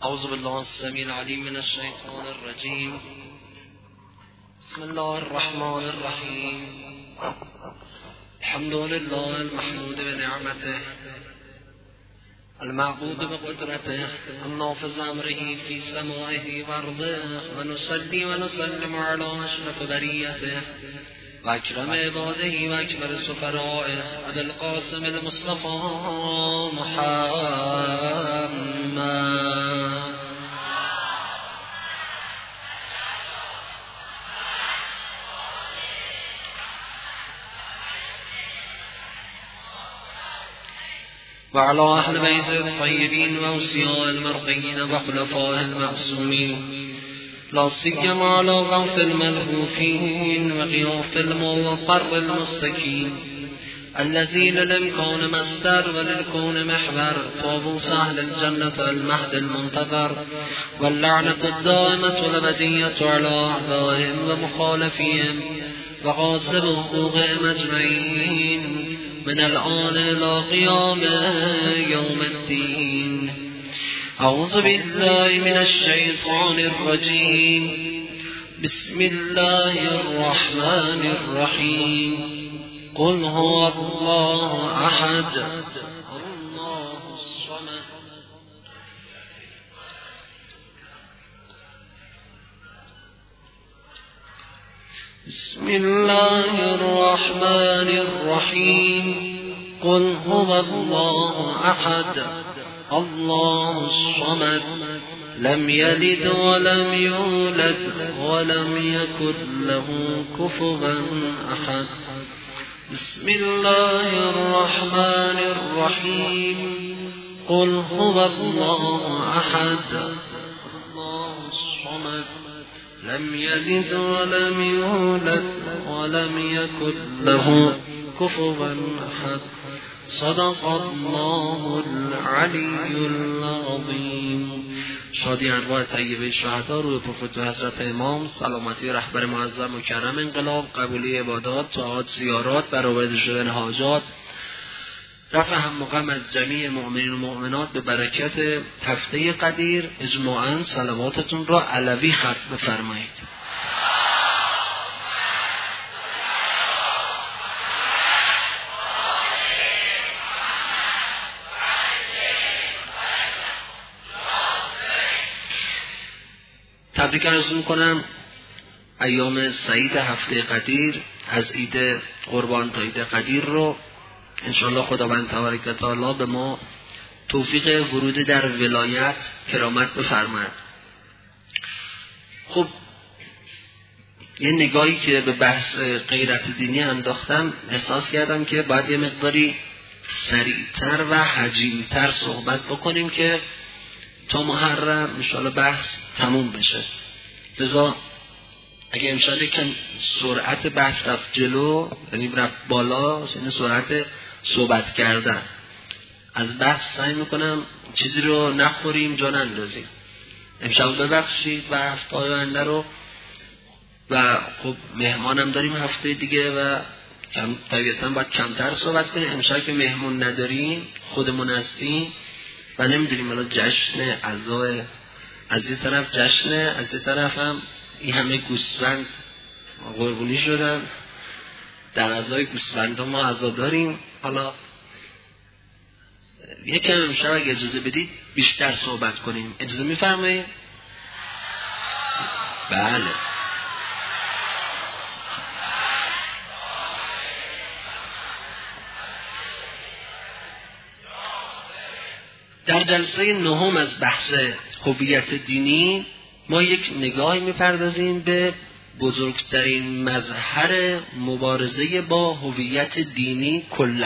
أعوذ بالله السميع العليم من الشيطان الرجيم. بسم الله الرحمن الرحيم. الحمد لله المحمود بنعمته المعبود بقدرته النافذ أمره في سمائه وأرضه، ونصلي ونسلم على أشرف بريته وأكرم عباده وأكبر سفرائه أبي القاسم المصطفى محمد. وعلى أهل بيت الطيبين وأوصياء المرقين وخلفاء المعصومين، لا سيما على غوث الملهوفين وغياث الموقر المستكين الذين للكون مصدر وللكون محور، طاووس أهل الجنة المهد المنتظر، واللعنة الدائمة الأبدية على أعدائهم ومخالفيهم وغاصب حقوقهم أجمعين من الآن إلى قيام يوم الدين. أعوذ بالله من الشيطان الرجيم. بسم الله الرحمن الرحيم. قل هو الله أحد الله الصمد بسم الله الرحمن الرحيم. قل هو الله أحد الله الصمد لم يلد ولم يولد ولم يكن له كفوا أحد. بسم الله الرحمن الرحيم. قل هو الله أحد الله الصمد لم يلد ولم يولد ولم يكن له كفوا أحد. صدق الله العلی العظیم. شادی انواع طیبه شهدا روی پرفتوح حضرت امام، سلامتی رهبر معظم مکرم انقلاب، قبولی عبادات، طاعات، زیارات، برآورده شدن حاجات، رفع هم و غم از جمیع مؤمنین و مؤمنات به برکت هفته قدیر. اجماعاً صلواتتون را علوی ختم بفرمایید. تبریک عرض میکنم ایام سعید هفته قدیر، از عید قربان تا عید قدیر رو انشاءالله خداوند تبارک و تعالی به ما توفیق ورود در ولایت کرامت بفرماید. خب یه نگاهی که به بحث غیرت دینی انداختم، احساس کردم که باید یه مقداری سریعتر و حجیمتر صحبت بکنیم که تا محرم انشاءالله بحث تموم بشه. لذا اگه امشاءالله کم سرعت بحث رفت جلو، یعنی رفت بالا، یعنی سرعت صحبت کردن از بحث، سعی میکنم چیزی رو نخوریم جا نندازیم. امشب ببخشید و هفته آینده رو، و خب مهمانم داریم هفته دیگه و طبیعتاً باید کمتر صحبت کنیم. امشب که مهمون نداریم، خودمون هستیم و نمیدونیم الان جشن عزای، از یه طرف جشن، از یه طرف هم این همه گوسفند قربونی شدن. در عزای گوسفند ما عزا داریم. حالا یکم امشب اگه اجازه بدید بیشتر صحبت کنیم. اجازه میفرمایید؟ بله. در جلسه نهم از بحث هویت دینی ما یک نگاهی می‌پردازیم به بزرگترین مظهر مبارزه با هویت دینی کلا.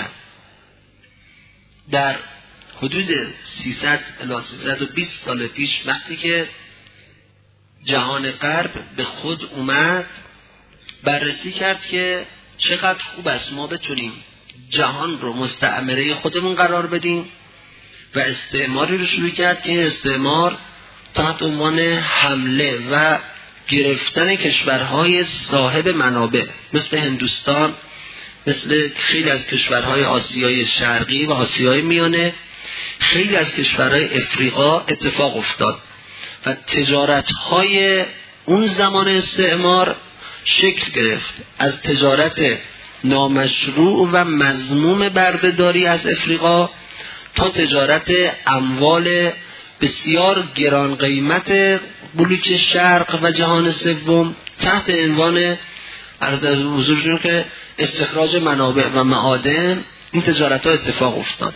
در حدود 300 الی 320 سال پیش وقتی که جهان غرب به خود اومد، بررسی کرد که چقدر خوب است ما بتونیم جهان رو مستعمره خودمون قرار بدیم و استعماری رو شروع کرد که استعمار تحت عنوان حمله و گرفتن کشورهای صاحب منابع مثل هندوستان، مثل خیلی از کشورهای آسیای شرقی و آسیای میانه خیلی از کشورهای افریقا اتفاق افتاد و تجارت‌های اون زمان استعمار شکل گرفت، از تجارت نامشروع و مذموم بردهداری از افریقا تا تجارت اموال بسیار گران قیمت بلوک شرق و جهان سوم تحت عنوان عرض حضورشون که استخراج منابع و معادن. این تجارت ها اتفاق افتاد.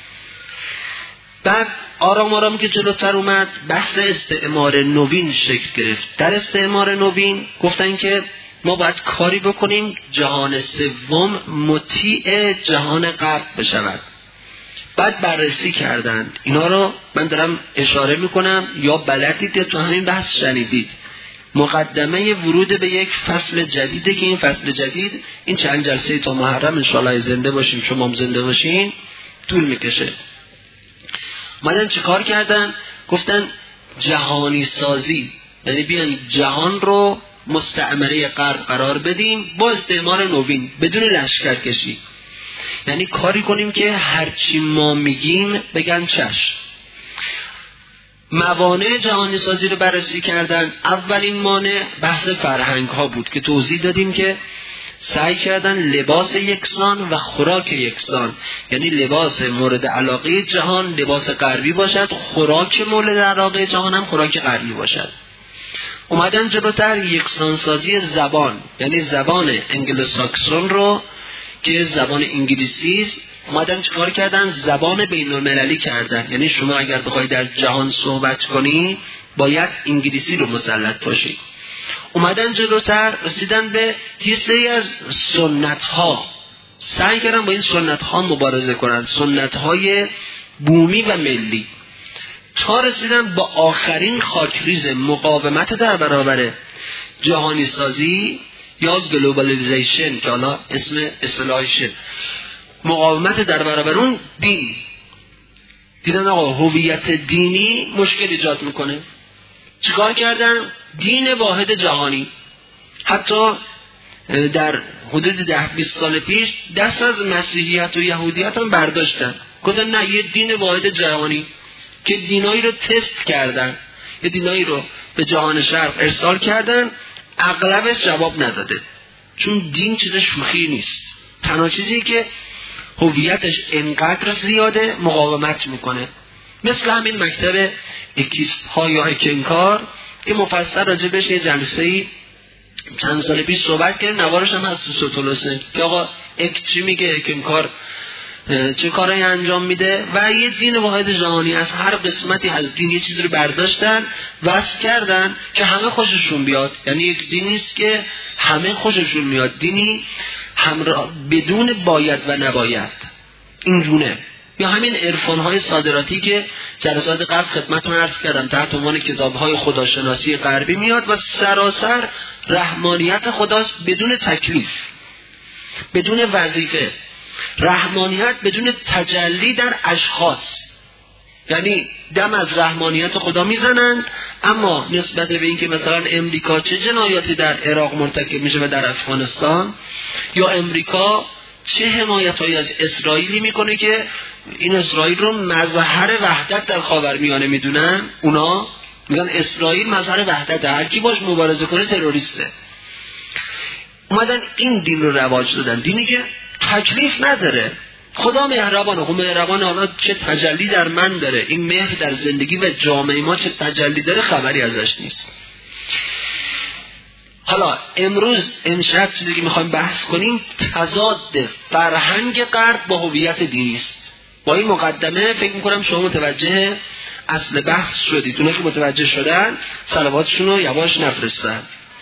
بعد آرام آرام که جلوتر اومد بحث استعمار نوین شکل گرفت. در استعمار نوین گفتن که ما باید کاری بکنیم جهان سوم مطیع جهان غرب بشود. بعد بررسی کردن اینا رو، من دارم اشاره میکنم یا بلدید یا تو همین بحث شنیدید، مقدمه ورود به یک فصل جدیده که این فصل جدید این چند جلسه تا محرم انشاءالله زنده باشیم شما هم زنده باشین طول میکشه. اومدن چه کار کردن؟ گفتن جهانی سازی، یعنی بیان جهان رو مستعمره غرب قرار بدیم با استعمار نوین بدون لشکرکشی. یعنی کاری کنیم که هرچی ما میگیم بگن چشم. موانع جهانی سازی رو بررسی کردن. اولین مانع بحث فرهنگ ها بود که توضیح دادیم که سعی کردن لباس یکسان و خوراک یکسان، یعنی لباس مورد علاقه جهان لباس غربی باشد، خوراک مورد علاقه جهان هم خوراک غربی باشد. اومدن جلوتر یکسان سازی زبان، یعنی زبان انگلوساکسون رو که زبان انگلیسی است اومدن چیکار کردن؟ زبان بین المللی کردن. یعنی شما اگر بخوای در جهان صحبت کنی باید انگلیسی رو مسلط باشی. اومدن جلوتر رسیدن به یه سری از سنت ها، سعی کردن با این سنت ها مبارزه کنن، سنت های بومی و ملی، تا رسیدن با آخرین خاکریز مقاومت در برابر جهانی سازی یا گلوبالیزیشن که حالا اسم اصطلاحشه، مقاومت در برابر اون دین. دیدن آقا هویت دینی مشکل ایجاد میکنه، چیکار کردن؟ دین واحد جهانی. حتی در حدود 10-20 سال پیش دست از مسیحیت و یهودیت هم برداشتن، گفتن نه یه دین واحد جهانی، که دینایی رو تست کردن، یه دینایی رو به جهان شرق ارسال کردن، اغلبش جواب نداده، چون دین چیز شوخی نیست، تنها چیزی که هویتش انقدر زیاده مقاومت میکنه. مثل همین مکتب اکیست ها یا اکنکار که مفصل راجبش یه جلسه‌ای چند سال پیش صحبت کردیم، نوارش هم هست تو سوتولوسه که آقا اک چی میگه، اکنکار چه کارایی انجام میده، و یه دین واحد جهانی از هر قسمتی از دین یه چیزی رو برداشتن وصل کردن که همه خوششون بیاد. یعنی یک دینی است که همه خوششون میاد، دینی همراه بدون باید و نباید، اینجونه. یا همین عرفان‌های صادراتی که جلسات قبل خدمتتون عرض کردم تحت عنوان کتاب‌های خداشناسی غربی میاد و سراسر رحمانیت خداست بدون تکلیف، بدون وظیفه، رحمانیت بدون تجلی در اشخاص. یعنی دم از رحمانیت خدا میزنند، اما نسبت به اینکه مثلا امریکا چه جنایاتی در عراق مرتکب میشه و در افغانستان، یا امریکا چه حمایت‌هایی از اسرائیلی میکنه که این اسرائیل رو مظهر وحدت در خاورمیانه میدونن، اونا میگن اسرائیل مظهر وحدت، هر کی باش مبارزه کنه تروریسته. اومدن این دین رو رواج دادن، دینی که تکلیف نداره. خدا مهربانه، خب مهربانه، حالا چه تجلی در من داره، این مهر در زندگی و جامعه ما چه تجلی داره خبری ازش نیست. حالا امشب چیزی که میخوایم بحث کنیم تضاد فرهنگ غرب با هویت دینی است. با این مقدمه فکر میکنم شما متوجه اصل بحث شدید. اونایی که متوجه شدن صلواتشون رو یواش نفرستن.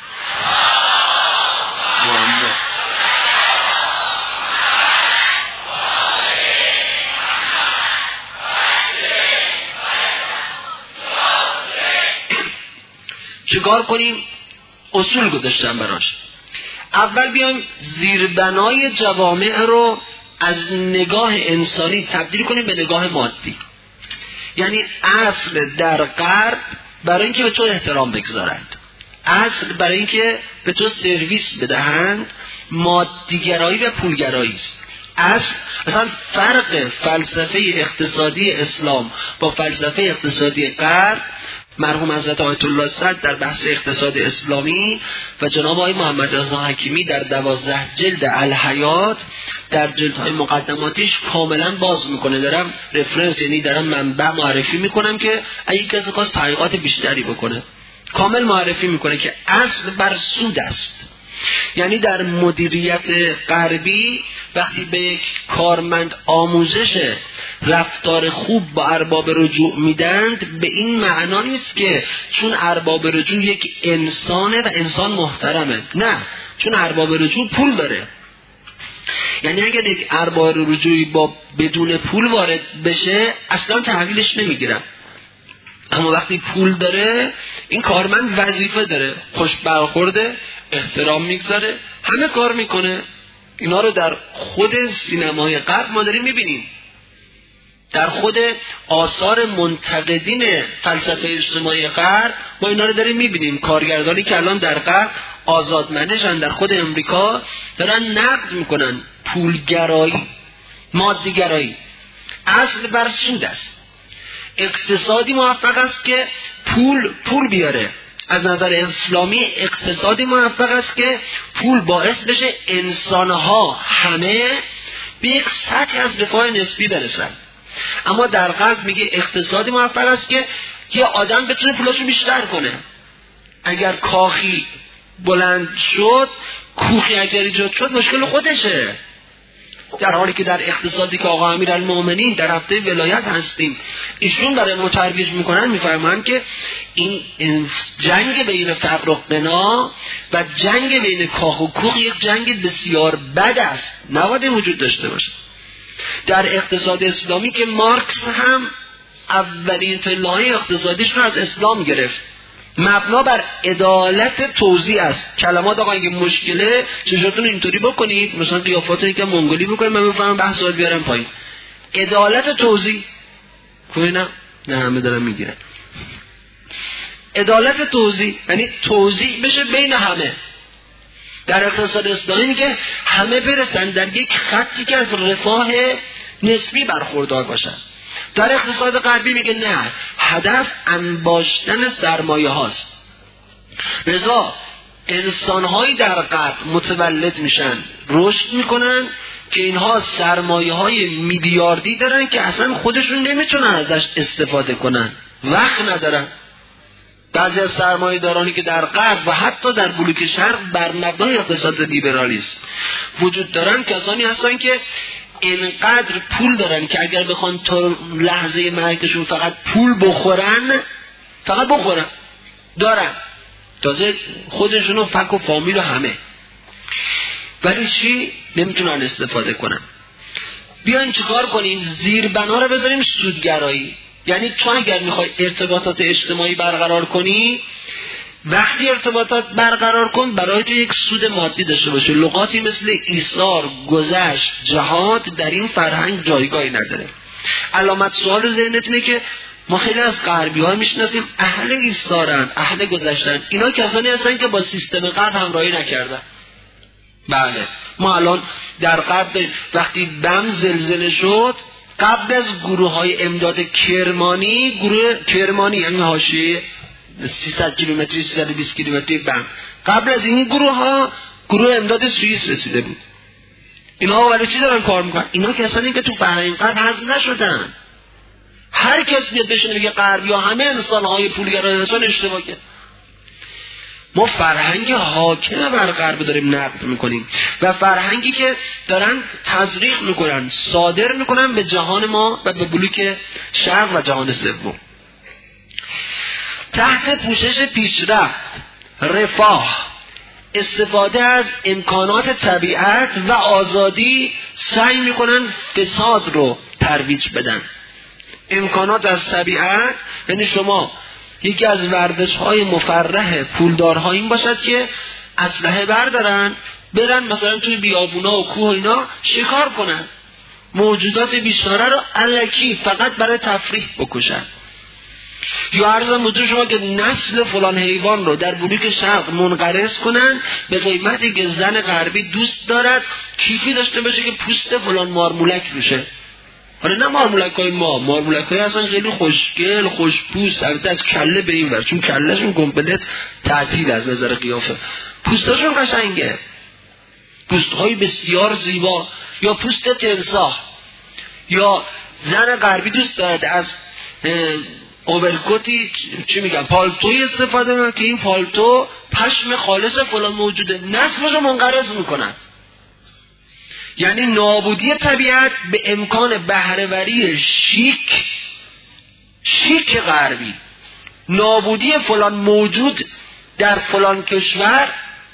چیکار کنیم؟ اصول گذاشتم براش. اول بیایم زیربنای جوامع رو از نگاه انسانی تبدیل کنیم به نگاه مادی. یعنی اصل در غرب برای اینکه به تو احترام بگذارند، اصل برای اینکه به تو سرویس بدهند، مادیگرایی و پولگرایی است. اصلا فرق فلسفه اقتصادی اسلام با فلسفه اقتصادی غرب، مرحوم حضرت آیت الله صدر در بحث اقتصاد اسلامی و جناب آقای محمد رضا حکیمی در 12 جلد الحیات در جلدهای مقدماتیش کاملا باز میکنه. دارم رفرنس، یعنی دارم منبع معرفی میکنم که اگه کسی خواست تحقیقات بیشتری بکنه، کامل معرفی میکنه که اصل بر سود است. یعنی در مدیریت غربی وقتی به یک کارمند آموزش رفتار خوب با ارباب رجوع میدند، به این معنا نیست که چون ارباب رجوع یک انسانه و انسان محترمه، نه، چون ارباب رجوع پول داره. یعنی اگر یک ارباب رجوعی با بدون پول وارد بشه اصلا تحویلش نمیگیرن، اما وقتی پول داره این کارمند وظیفه داره، خوش برخورده، احترام میگذاره، همه کار میکنه. اینا رو در خود سینمای غرب ما داریم میبینیم، در خود آثار منتقدین فلسفه اجتماعی غرب ما اینا رو داریم میبینیم. کارگردانی که الان در غرب آزادمندشن در خود امریکا دارن نقد میکنن پولگرایی، مادیگرایی. اصل بر سود است. اقتصادی موفق است که پول بیاره. از نظر اسلامی اقتصادی موفق است که پول باعث بشه انسانها همه به یک سطح از رفاه نسبی برسن. اما در غرب میگه اقتصادی موفق است که یه آدم بتونه پولاشو بیشتر کنه. اگر کاخی بلند شد، کوخی اگر ایجاد شد، مشکل خودشه. در حالی که در اقتصادی که آقا امیرالمومنین در هفته ولایت هستیم ایشون برای ما ترویج میکنن، میفرمان که این جنگ بین فقر و غنا و جنگ بین کاخ و کوخ یک جنگ بسیار بد است، نباید وجود داشته باشه. در اقتصاد اسلامی که مارکس هم اولین فلاحه اقتصادیش رو از اسلام گرفت، مبنا بر عدالت توزیع است. کلمات آقا اگه مشکله چشاتون اینطوری بکنید، مثلا قیافاتون یکم منگولی بکنید، من بفهمم بحثات بیارم پایین. عدالت توزیع کنینا، نه همه دارن میگیرن. عدالت توزیع یعنی توزیع بشه بین همه. در اقتصاد اسلامی میگه همه برسن در یک خطی که از رفاه نسبی برخوردار باشن. در اقتصاد غربی میگه نه، هدف انباشتن سرمایه هاست. لذا انسانهایی در غرب متولد میشن، رشد میکنن که اینها سرمایه های میلیاردی دارن که اصلا خودشون نمیتونن ازش استفاده کنن، وقت ندارن. بعضی از سرمایه دارانی که در غرب و حتی در بلوک شرق بر مبنای اقتصاد لیبرالیسم وجود دارن، کسانی هستن که اینقدر پول دارن که اگر بخوان تا لحظه مرگشون فقط پول بخورن دارن، تازه خودشون و فک و فامیل و همه، ولی چی؟ نمیتونن استفاده کنن. بیاین چیکار کنیم؟ زیربنا رو بذاریم سودگرایی. یعنی تو اگر میخوای ارتباطات اجتماعی برقرار کنی، وقتی ارتباطات برقرار کن برای تو یک سود مادی داشته باشه. لغاتی مثل ایثار، گذشت، جهاد در این فرهنگ جایگاهی نداره. علامت سوال ذهنت اینه که ما خیلی از غربی ها میشناسیم اهل ایثارن، اهل گذشتن. اینا کسانی هستن که با سیستم غرب همراهی نکردن. بله، ما الان در غرب وقتی بم زلزله شد، قبل از گروه های امداد کرمانی، گروه کرمانی یعنی حاشیه 300 کیلومتری 320 کیلومتری بم، قبل از این گروه امداد سوئیس رسیده بود. اینا برای چی دارن کار میکنن؟ اینا کسانی که تو فرهنگ غرب هضم نشدن. هر کس بیاد بشینه بگه غربی ها همه انسان‌های پولگران انسان اشتباه کرد. ما فرهنگ حاکم بر غرب داریم نقد میکنیم و فرهنگی که دارن تزریق میکنن، صادر میکنن به جهان ما و به بلوک شرق و جهان سوم. تحت پوشش پیشرفت، رفاه، استفاده از امکانات طبیعت و آزادی سعی میکنن فساد رو ترویج بدن. امکانات از طبیعت یعنی شما یکی از ورزش‌های مفرح پولدارها این باشد که اسلحه بردارن برن مثلا توی بیابونا و کوه اینا شکار کنن، موجودات بیچاره رو الکی فقط برای تفریح بکشن. یا عرضم حضور شما که نسل فلان حیوان رو در بلوک شرق منقرض کنن به قیمتی که زن غربی دوست دارد کیفی داشته باشه که پوست فلان مارمولک میشه. حالا نه مارمولک‌های مارمولک‌های اصلا خیلی خوشگل خوشپوست، البته از کله به این ور، چون کلهشون کامپلت تعطیل از نظر قیافه، پوستاشون قشنگه، پوست‌های بسیار زیبا. یا پوست تمساح. یا زن غربی دوست دارد از اوورکوتی چی میگن پالتوی استفاده میکنن که این پالتو پشم خالص فلان موجوده، نسلشو منقرض میکنن. یعنی نابودی طبیعت به امکان بهره‌وری شیک غربی، نابودی فلان موجود در فلان کشور.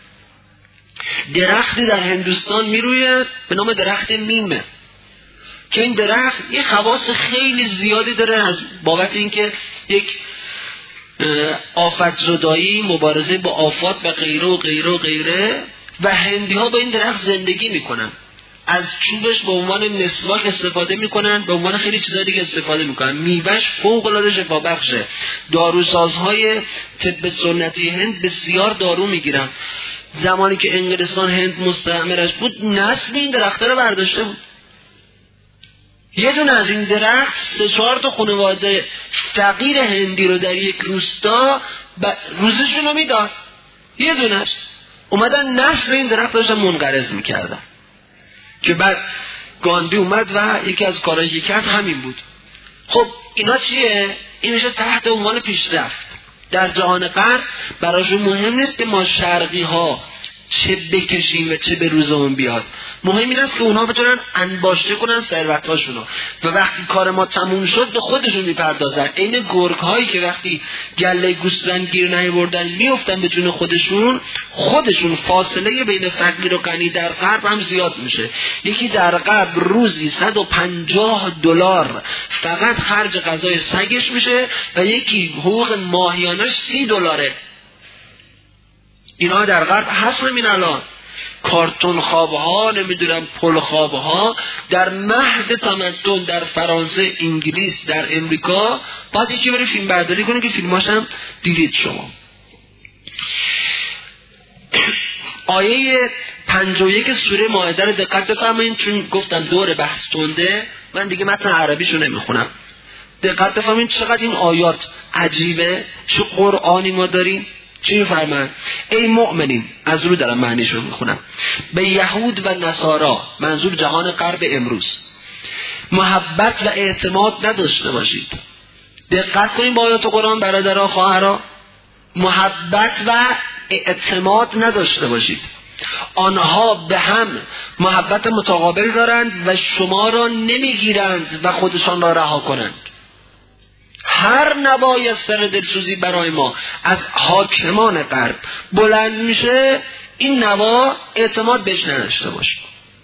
درختی در هندوستان میروید به نام درخت میمه که این درخت یه خواص خیلی زیادی داره از بابت اینکه یک آفت زدایی، مبارزه با آفات و غیره و غیره و غیره، و هندی ها با این درخت زندگی میکنن، از چوبش به عنوان مسواک استفاده میکنن، به عنوان خیلی چیزا دیگه استفاده میکنن. میوهش فوق العاده شفابخشه. داروسازهای طب سنتی هند بسیار دارو میگیرن. زمانی که انگلستان هند مستعمرش بود نسل این درخت رو برداشته بود. یه دونه از این درخت 3-4 تا خانواده فقیر هندی رو در یک روستا روزشون رو میداد. یه دونش اومدن نسل این درخت داشتن منقرض میکردن که بعد گاندی اومد و یکی از کارهایی که کرد همین بود. خب اینا چیه؟ این میشه تحت عنوان پیشرفت. در جهان غرب براشون مهم نیست که ما شرقی ها چه بکشیم و چه به روزمون بیاد، مهم این است که اونها بتونن انباشته کنن ثروتاشونو و وقتی کار ما تموم شد به خودشون میپردازن. این گرگ هایی که وقتی گله گوسفند گیر نیاوردن میافتن به جون خودشون فاصله بین فقیر و غنی در غرب هم زیاد میشه. یکی در غرب روزی $150 فقط خرج غذای سگش میشه و یکی حقوق ماهیانش $30. اینا در غرب هست. همین الان کارتون خوابها، نمیدونم پل خوابها در مهد تمدن در فرانسه، انگلیس، در امریکا، بعد یکی بره فیلم برداری کنه که فیلماش هم دیدید شما. آیه 51 سوره مائده رو دقت بفرمایید، چون گفتم دور بحث تنده من دیگه متن عربیشو نمیخونم. دقت بفرمایید چقدر این آیات عجیبه، چه قرآنی ما داریم. چی میفرمان؟ ای مؤمنین، از رو دارم معنیشو میخونم، به یهود و نصارا، منظور جهان غرب امروز، محبت و اعتماد نداشته باشید. دقت کنید با آیات قرآن برادرها خواهرها، محبت و اعتماد نداشته باشید. آنها به هم محبت متقابل دارند و شما را نمیگیرند و خودشان را رها کنند. هر نوای سر دلسوزی برای ما از حاکمان غرب بلند میشه، این نوا اعتماد بهش نداشته باشه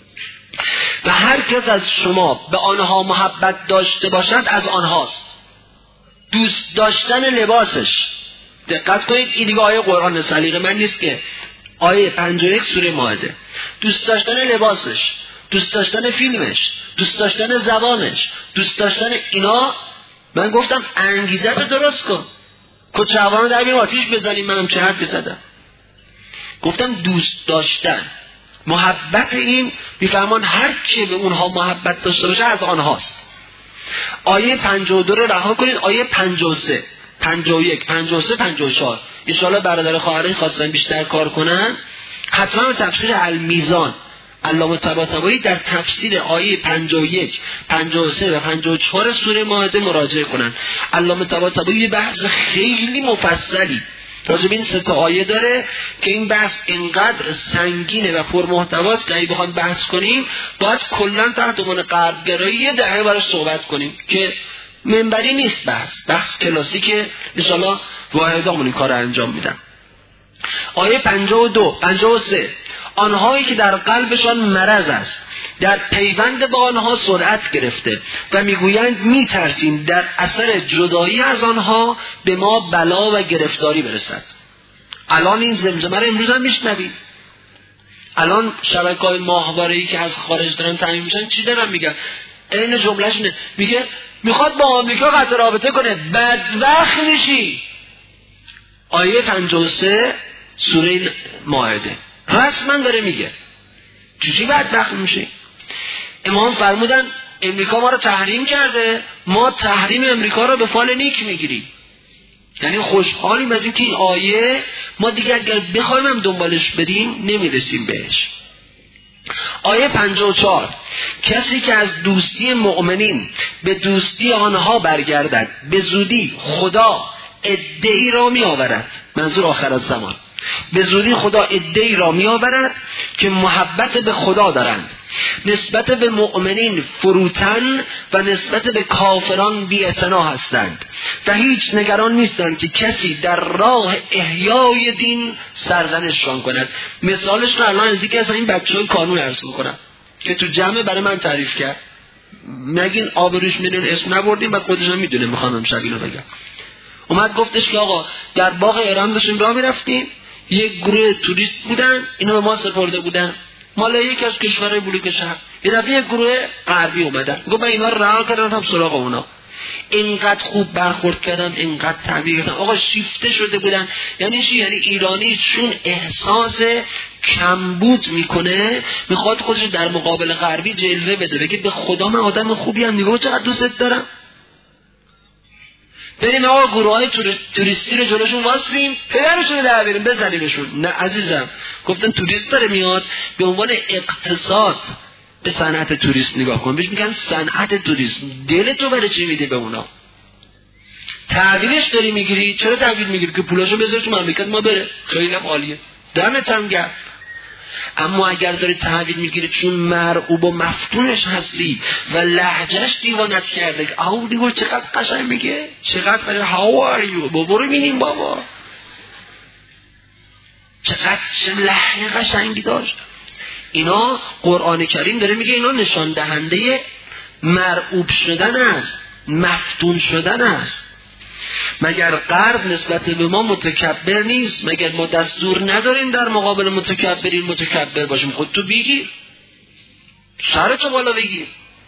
و هر کس از شما به آنها محبت داشته باشد از آنهاست. دوست داشتن لباسش، دقت کنید این دیگه آیه قرآن، سلیقه من نیست که، آیه 51 سوره مائده، دوست داشتن لباسش، دوست داشتن فیلمش، دوست داشتن زبانش، دوست داشتن اینا. من گفتم انگیزه رو درست کن، کچه‌وارو رو در بین آتیش بزنیم. منم چه حرفی زدم؟ گفتم دوست داشتن، محبت. این میفهمان هر کی به اونها محبت داشته باشه از آنهاست. آیه 52 رو رها کنید، آیه 53 51 53 54 ان شاء الله برادر خواهرای خواستن بیشتر کار کنن حتما به تفسیر المیزان علامه طباطبایی در تفسیر آیه 51 53 و 54 سوره مائده مراجعه کنن. علامه طباطبایی یه بحث خیلی مفصلی راجع به این 3 آیه داره که این بحث اینقدر سنگینه و پرمحتواست که اگه بخوام بحث کنیم باید کلا تحت عنوان غربگرایی یه دقیقه براش صحبت کنیم که منبری نیست. بحث کلاسیکه. ان شاء الله واحدامون این کارو انجام میدن. آیه 52 53 آنهایی که در قلبشان مرض است در پیوند با آنها سرعت گرفته و میگویند میترسیم در اثر جدایی از آنها به ما بلا و گرفتاری برسد. الان این زمزمه رو امروز هم میشنوید. الان شبکه‌های ماهواره‌ای که از خارج دارن تامین میشن چی دارن میگن؟ این جمله‌شونه، میگه میخواد با آمریکا قطع رابطه کنه، بدبخت میشی. آیه 53 سوره مائده رسما داره میگه چجوری بدبخت میشی؟ امام فرمودن امریکا ما رو تحریم کرده، ما تحریم امریکا رو به فال نیک میگیریم. یعنی خوشحالیم از اینکه این آیه ما دیگه اگر بخوایم هم دنبالش بریم نمیرسیم بهش. آیه 54 کسی که از دوستی مؤمنین به دوستی آنها برگردد به زودی خدا عده‌ای را می آورد، منظور آخرت زمان، به زودی خدا عده‌ای را می آورد که محبت به خدا دارند، نسبت به مؤمنین فروتن و نسبت به کافران بی‌اعتنا هستند و هیچ نگران نیستند که کسی در راه احیای دین سرزنششان کند. مثالش رو الان از دیگه از این بچه‌های کانون عرض می‌کنم که تو جمع برای من تعریف کرد. نگین آبروش میدون اسم نبردیم و خودش هم میدونه میخوام امشب اینو بگم. اومد گفتش که آقا در باغ ایران داشتیم راه میرفتیم، یک گروه توریست بودن، اینو به ما سپرده بودن، مال یکی از کشورهای بلوک شهر. یه دفعه یک گروه غربی اومدن، گفت من اینا رو رها کردم رفتم سراغ اونا. اینقدر خوب برخورد کردم، اینقدر تبریک گفتم. آقا شیفته شده بودن. یعنی چی؟ یعنی ایرانی چون احساس کمبود میکنه میخواد خودش در مقابل غربی جلوه بده، بگه به خدا من آدم خوبی ام، نگاه چقدر دوست دارم. بریم آقا گروهای توریستی رو جلوشون واسیم، پدرشون رو در بریم بزنیمشون. نه عزیزم، گفتن توریست داره میاد، به عنوان اقتصاد به صنعت توریست نگاه کن. بهش میگن صنعت توریست. دل تو برای چی میده به اونا؟ تحویلش داری میگیری؟ چرا تحویل میگیری؟ که پولاشو بذار تو مملکت ما بره. خیلی هم عالیه، دمت هم گرم. اما اگر داری تحویل میگیری چون مرعوب و مفتونش هستی و لهجهش دیوانت کرده، آو دیگه چقدر قشنگ میگه، چقدر برای how are you برو بینیم بابا، چقدر لحن قشنگی داشت. اینا قرآن کریم داره میگه اینا نشان دهنده مرعوب شدن است، مفتون شدن است. مگر غرب نسبت به ما متکبر نیست؟ مگر ما دستور نداریم در مقابل متکبرین متکبر باشیم؟ خود تو بگیر، سرتو بالا بگیر.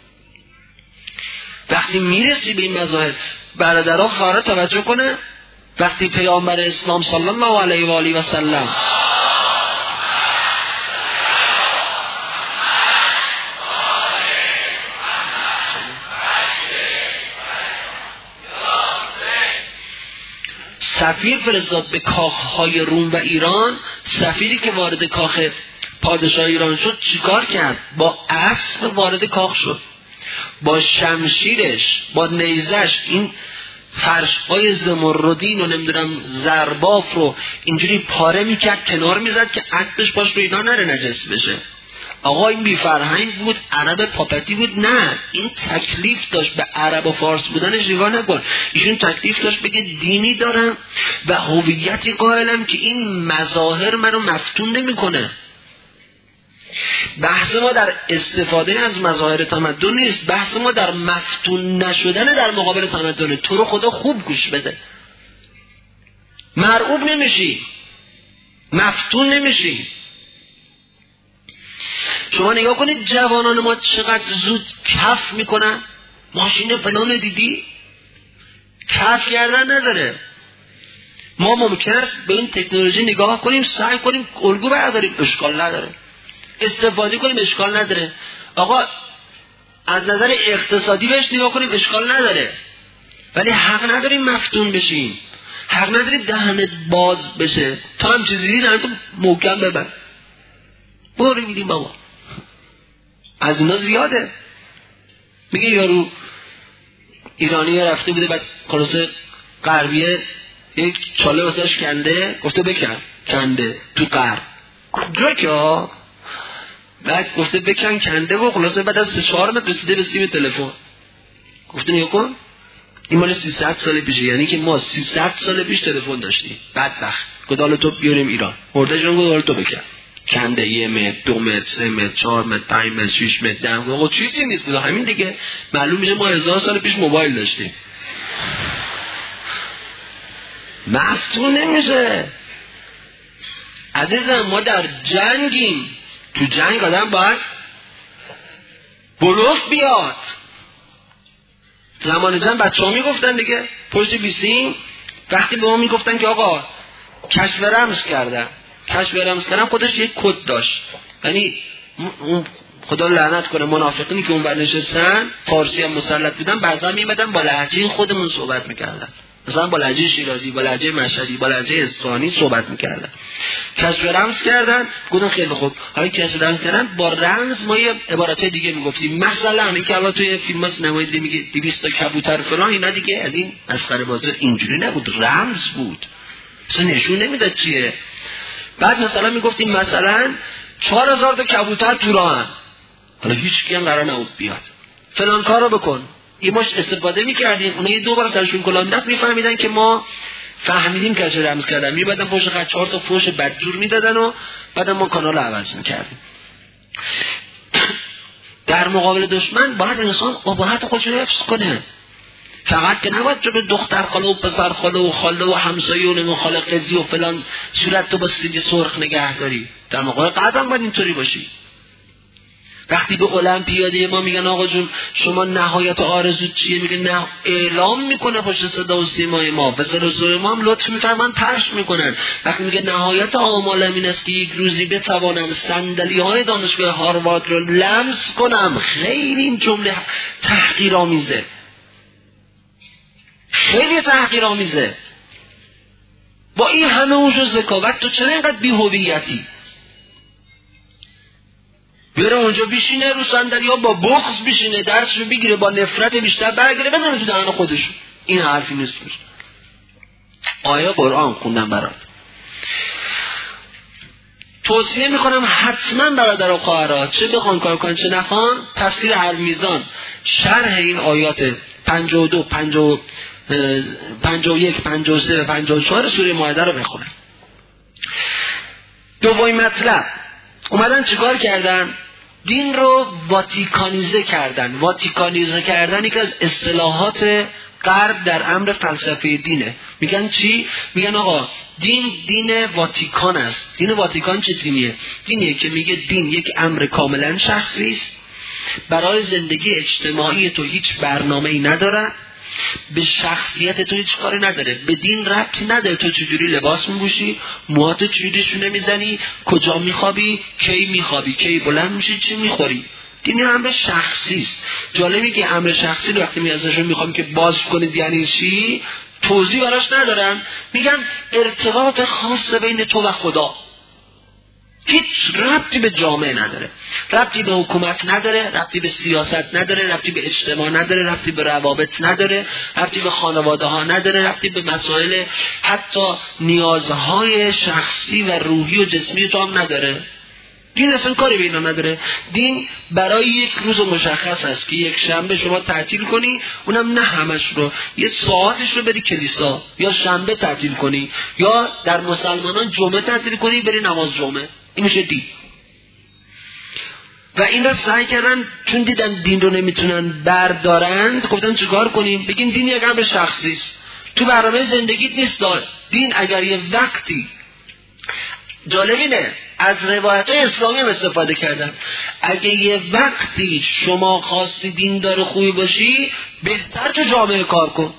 وقتی میرسی به این مظاهر، برادرها خواهرها توجه کنه، وقتی پیامبر اسلام صلی الله علیه و آله و سلم سفیر فرستاد به کاخهای روم و ایران، سفیری که وارد کاخ پادشاه ایران شد چیکار کرد؟ با اسب وارد کاخ شد، با شمشیرش، با نیزش این فرش‌های زمردین و نمیدونم زرباف رو اینجوری پاره میکرد، کنار میزد که اسبش باش رو اینا نره نجس بشه. آقا این بی فرهنگ بود، عرب پاپتی بود؟ نه، این تکلیف داشت. به عرب و فارس بودنش نگاه نکن، ایشون تکلیف داشت بگه دینی دارم و هویتی قائلم که این مظاهر منو مفتون نمیکنه. بحث ما در استفاده از مظاهر تمدن نیست، بحث ما در مفتون نشدن در مقابل تمدن. تو رو خدا خوب گوش بده، مرعوب نمیشی، مفتون نمیشی. شما نگاه کنید جوانان ما چقدر زود کف میکنن. ماشین فلان دیدی؟ کف کردن نداره. ما ممکن است به این تکنولوژی نگاه کنیم، سعی کنیم الگو برداریم، اشکال نداره. استفاده کنیم، اشکال نداره. آقا از نظر اقتصادی بهش نگاه کنیم، اشکال نداره. ولی حق نداریم مفتون بشیم، حق نداری دهنت باز بشه. تا هم چیزی دیدی دهنتو محکم ببن، برو میدیم بابا. از اینا زیاده. میگه یارو ایرانی رفته بوده، بعد خلاصه غربیه یک چاله واسش کنده، گفته بکن، کنده تو غرب جا، بعد گفته بکن، کنده و خلاصه بعد از 3-4 متر رسیده به سیم تلفن. گفته نگاه کن این مال 300 سال پیشه، یعنی که ما 300 سال پیش تلفن داشتیم. بدبخت. گفت حالا تو بیاریم ایران. مردهشون گفت حالا تو بکن، کنده 1 متر 2 متر 3 متر 4 متر 5 متر 6 متر 10 متر. آقا چیزی نیست، بود همین دیگه. معلوم میشه ما 1000 سال پیش موبایل داشتیم. مفتون نمیشه عزیزم. ما در جنگیم، تو جنگ آدم باید بلوف بیاد. زمان جنگ بچه‌ها میگفتن دیگه پشت بیسیم، وقتی به ما میگفتن که آقا کشف رمز کردن خودش یک کد داشت. یعنی اون خدا لعنت کنه منافقینی که اون ور نشستن فارسی هم مسلط بودن، بعضا میمدن با لهجه خودمون صحبت میکردن، مثلا با لهجه شیرازی، با لهجه مشهدی، با لهجه اصفهانی صحبت میکردن. کشف رمز کردن، گفتن خیلی خوب، حالا کشف رمز کردن با رمز ما یه عبارتای دیگه میگفتیم. مثلا اینکه الان توی فیلم ها سینمایی میگه 200 تا کبوتر فلان، اینا دیگه از این مسخره بازی اینجوری نبود، رمز بود، اصلا نشون نمیداد چیه. بعد مثلا میگفتیم مثلا 4000 تا کبوتر تو راهن، حالا هیچ کی هم قرار نبود بیاد، فلان کارو بکن. این ماش استفاده میکردیم، اونها یه 2 بار سرشون کلاه میداد، میفهمیدن که ما فهمیدیم که چه رمز کردن، میبادن پشت خط 4 تا فوش بدجور میدادن و بعد ما کانال عوض میکردیم. در مقابل دشمن باید انسان اباحت خودش رو حفظ کنه، فقط که نباید جو به دختر خاله و پسر خاله و همسایه و نمو خاله قضی و فلان صورت تو با سیب سرخ نگه داری. در مقابل غرب هم باید اینطوری باشی. وقتی به المپیاده ما میگن آقا جون شما نهایت آرزو چیه، میگه نه، اعلام میکنه پشت صدا و سیمای ما و صدا ما هم لطف میفرمان پخش میکنن. وقتی میگه نهایت آمالم این است که یک روزی بتوانم صندلی های دانشگاه هاروارد رو لمس کنم، خیلی این جمله تحقیرآمیزه، خیلی تحقیرآمیزه. با این همه هوش و ذکاوت تو چرا اینقدر بی‌هویتی؟ بره اونجا بشینه رو صندلی ها با بغض بشینه، درسشو بگیره، با نفرت بیشتر برگره بزنه تو دهن خودشون. این حرفی نیست. آیه قرآن خوندم برات. توصیه میکنم حتما برادر و خواهرها چه بخوان کار کنن چه نخوان، تفسیر المیزان شرح این آیات 52 51 53 و 54 سوره مائده رو بخونن. دومین مطلب، اومدن چیکار کردن؟ دین رو واتیکانیزه کردن. واتیکانیزه کردن یکی از اصطلاحات غرب در امر فلسفه دینه. میگن چی؟ میگن آقا دین واتیکان است. دین واتیکان چه دینیه؟ دینیه که میگه دین یک امر کاملا شخصی است، برای زندگی اجتماعی تو هیچ برنامه‌ای نداره، به شخصیت تو هیچ کاری نداره، به دین ربطی نداره تو چجوری لباس میپوشی، موهاتو چجوری شونه میزنی، کجا میخوابی، کی بلند میشی، چی میخوری. دین امر شخصی است. جالبه که امر شخصی رو وقتی ازشون میخوام که باز کنید یعنی چی، توضیح براش ندارن، میگن ارتباط خاص بین تو و خدا، هیچ ربطی به جامعه نداره، ربطی به حکومت نداره، ربطی به سیاست نداره، ربطی به اجتماع نداره، ربطی به روابط نداره، ربطی به خانواده ها نداره، ربطی به مسائل حتی نیازهای شخصی و روحی و جسمی تو هم نداره. دین اصلا کاری به اینا نداره. دین برای یک روز مشخص است که یک شنبه شما تعطیل کنی، اونم نه همش رو، یه ساعتش رو بری کلیسا، یا شنبه تعطیل کنی، یا در مسلمانان جمعه تعطیل کنی بری نماز جمعه. این میشه دین. و این را سعی کردن چون دیدن دین رو نمیتونن بردارند، گفتن چیکار کنیم؟ بگیم دین یک امر شخصی است، تو برنامه زندگیت نیست. دین اگر یه وقتی، جالب اینه از روایت اسلامی هم استفاده کردن، اگه یه وقتی شما خواستی دیندار خوبی باشی، بهتر تو جامعه کار کن.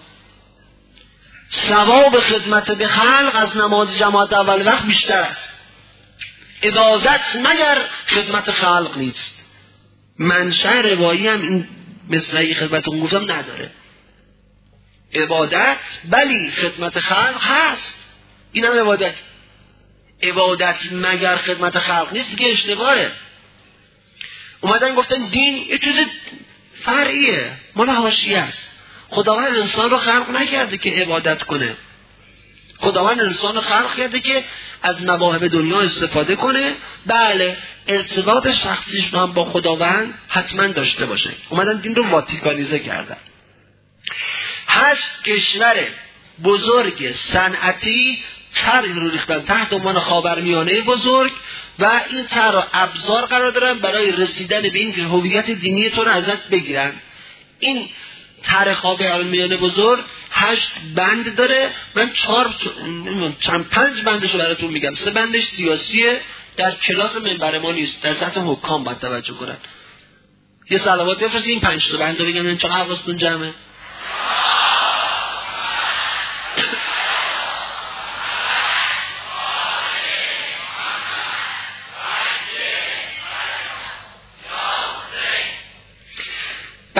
ثواب خدمت به خلق از نماز جماعت اول وقت بیشتر است. عبادت مگر خدمت خلق نیست. منشأ روایی هم این مصرعی خدمتون گفتم نداره. عبادت بلی خدمت خلق هست، این هم عبادت مگر خدمت خلق نیست که اشتباهه. اومدن گفتن دین یه چیز فرعیه، مال حاشیه است. خداوند انسان رو خلق نکرده که عبادت کنه، خداوند انسان رو خلق کرده که از مواهب دنیا استفاده کنه. بله ارتباط شخصیش رو هم با خداوند حتما داشته باشه. اومدن دین رو واتیکانیزه کردن. 8 کشور بزرگ صنعتی طرح رو ریختن تحت عنوان خاورمیانه بزرگ و این طرح رو ابزار قرار دارن برای رسیدن به این که هویت دینی تو رو ازت بگیرن. این طرح خاورمیانه بزرگ 8 بند داره. من 5 بندش رو براتون میگم. 3 بندش سیاسیه، در کلاس منبر ما نیست، در سطح حکام باید توجه کنن. یه صلوات بفرستین این 5 تا بند رو بگم چون حواستون جمعه.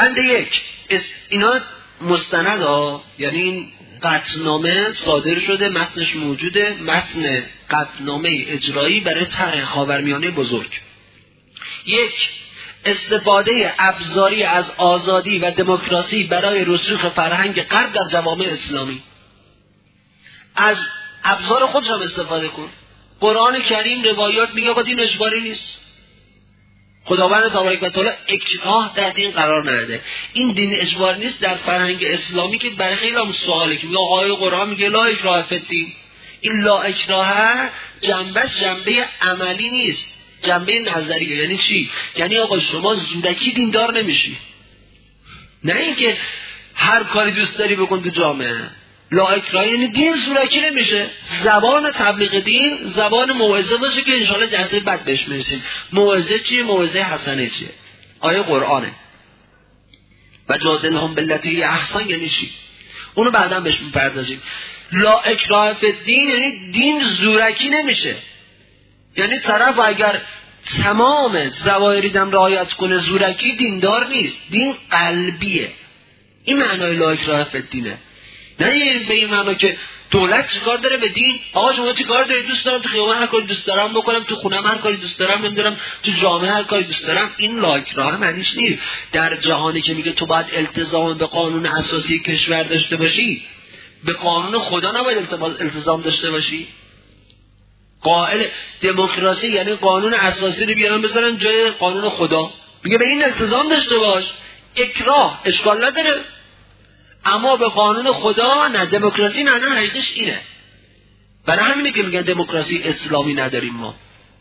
بند 1 اینا مستند ها، یعنی این قطعنامه صادر شده، متنش موجوده، متن قطعنامه اجرایی برای طرح خاورمیانه بزرگ. 1 استفاده ابزاری از آزادی و دموکراسی برای رسوخ فرهنگ غرب در جوامع اسلامی. از ابزار خودش هم استفاده کن. قرآن کریم روایات میگه آقا دین اجباری نیست. خداوند تبارک و تعالی اکراه در دین قرار نده. این دین اجباری نیست در فرهنگ اسلامی که برای خیلی هم سواله که میگه آیه قرآن میگه لا اکراه فی الدین. این لا اکراه جنبه عملی نیست، جنبه نظریه. یعنی چی؟ یعنی آقا شما زورکی دیندار نمیشی، نه اینکه هر کاری دوست داری بکن تو جامعه. لا اکراه یعنی دین زورکی نمیشه. زبان تبلیغ دین زبان موعظه باشه که انشاءالله جلسه بعد بهش میرسیم. موعظه چیه؟ موعظه حسنه چیه؟ آیه قرآنه. و جادلهم بالتی احسن یعنی چی؟ اونو بعدا بهش میپردازیم. لا اکراه فی الدین یعنی دین زورکی نمیشه. یعنی طرف اگر تمام ظواهر دین رعایت کنه زورکی دیندار نیست، دین قلبیه. این معنای لا اکراه فی الدینه. نه به این معنا که دولت چیکار داره به دین. آقا شما چیکار داری؟ دوست دارم تو خیابان هر کاری دوست دارم بکنم، تو خونم هر کاری دوست دارم نمیدونم، تو جامعه هر کاری دوست دارم. این لا اکراه معنیش نیست. در جهانی که میگه تو باید التزام به قانون اساسی کشور داشته باشی، به قانون خدا نباید التزام داشته باشی؟ قائل دموکراسی یعنی قانون اساسی رو بیارن بذارن جای قانون خدا، میگه به این التزام داشته باش. اکراه اشکال نداره، اما به قانون خدا نه. دموکراسی معنی حقیقیش اینه. برای همینه که میگن دموکراسی اسلامی نداریم ما.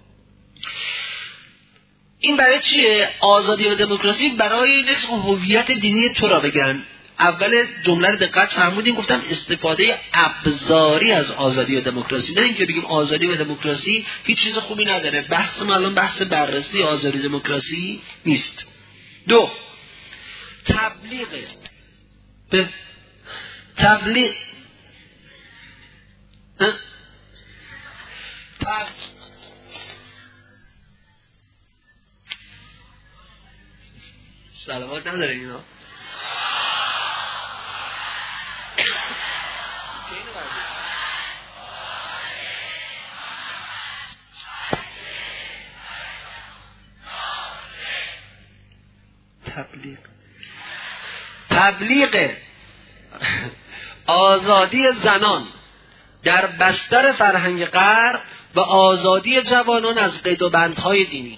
این برای چیه؟ آزادی و دموکراسی برای نصف هویت دینی تو را بگن. اول جمله رو دقت فرمودین، گفتم استفاده ابزاری از آزادی و دموکراسی، نه اینکه بگیم آزادی و دموکراسی هیچ چیز خوبی نداره. بحث ما الان بحث بررسی آزادی و دموکراسی نیست. 2 تبلیغ سلامات نداره اینا. تبلیغ آزادی زنان در بستر فرهنگ غرب و آزادی جوانان از قید و بندهای دینی.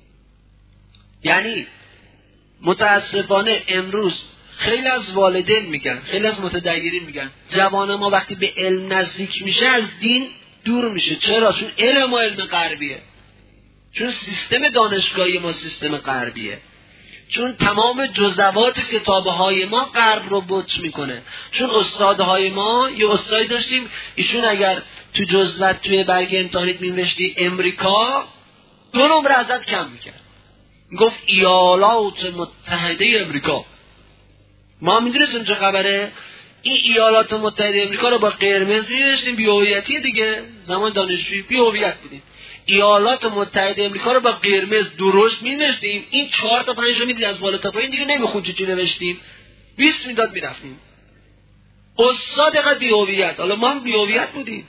یعنی متاسفانه امروز خیلی از والدین میگن، خیلی از متدینین میگن جوان ما وقتی به علم نزدیک میشه از دین دور میشه. چرا؟ چون علم ما علم غربیه، چون سیستم دانشگاهی ما سیستم غربیه، چون تمام جزوات کتابهای ما غرب رو بوت میکنه، چون استادهای ما یه استادی داشتیم ایشون اگر تو جزوت توی برگ امتحانیت می‌نوشتی امریکا 2 نمره ازت کم میکرد، گفت ایالات متحده امریکا. ما میدونستیم چه خبره. این ایالات متحده امریکا رو با قرمز می‌نوشتیم، بی‌هویتی دیگه، زمان دانشجویی بی‌هویت بودیم. ایالات متحده امریکا رو با قرمز درشت می‌نوشتیم، این 4 تا 5 رو میدید از بالا تا پایین دیگه نمیخوند چی نوشتیم، 20 میداد میرفتیم. استاد قد بی‌هویت. حالا ما هم بی‌هویت بودیم.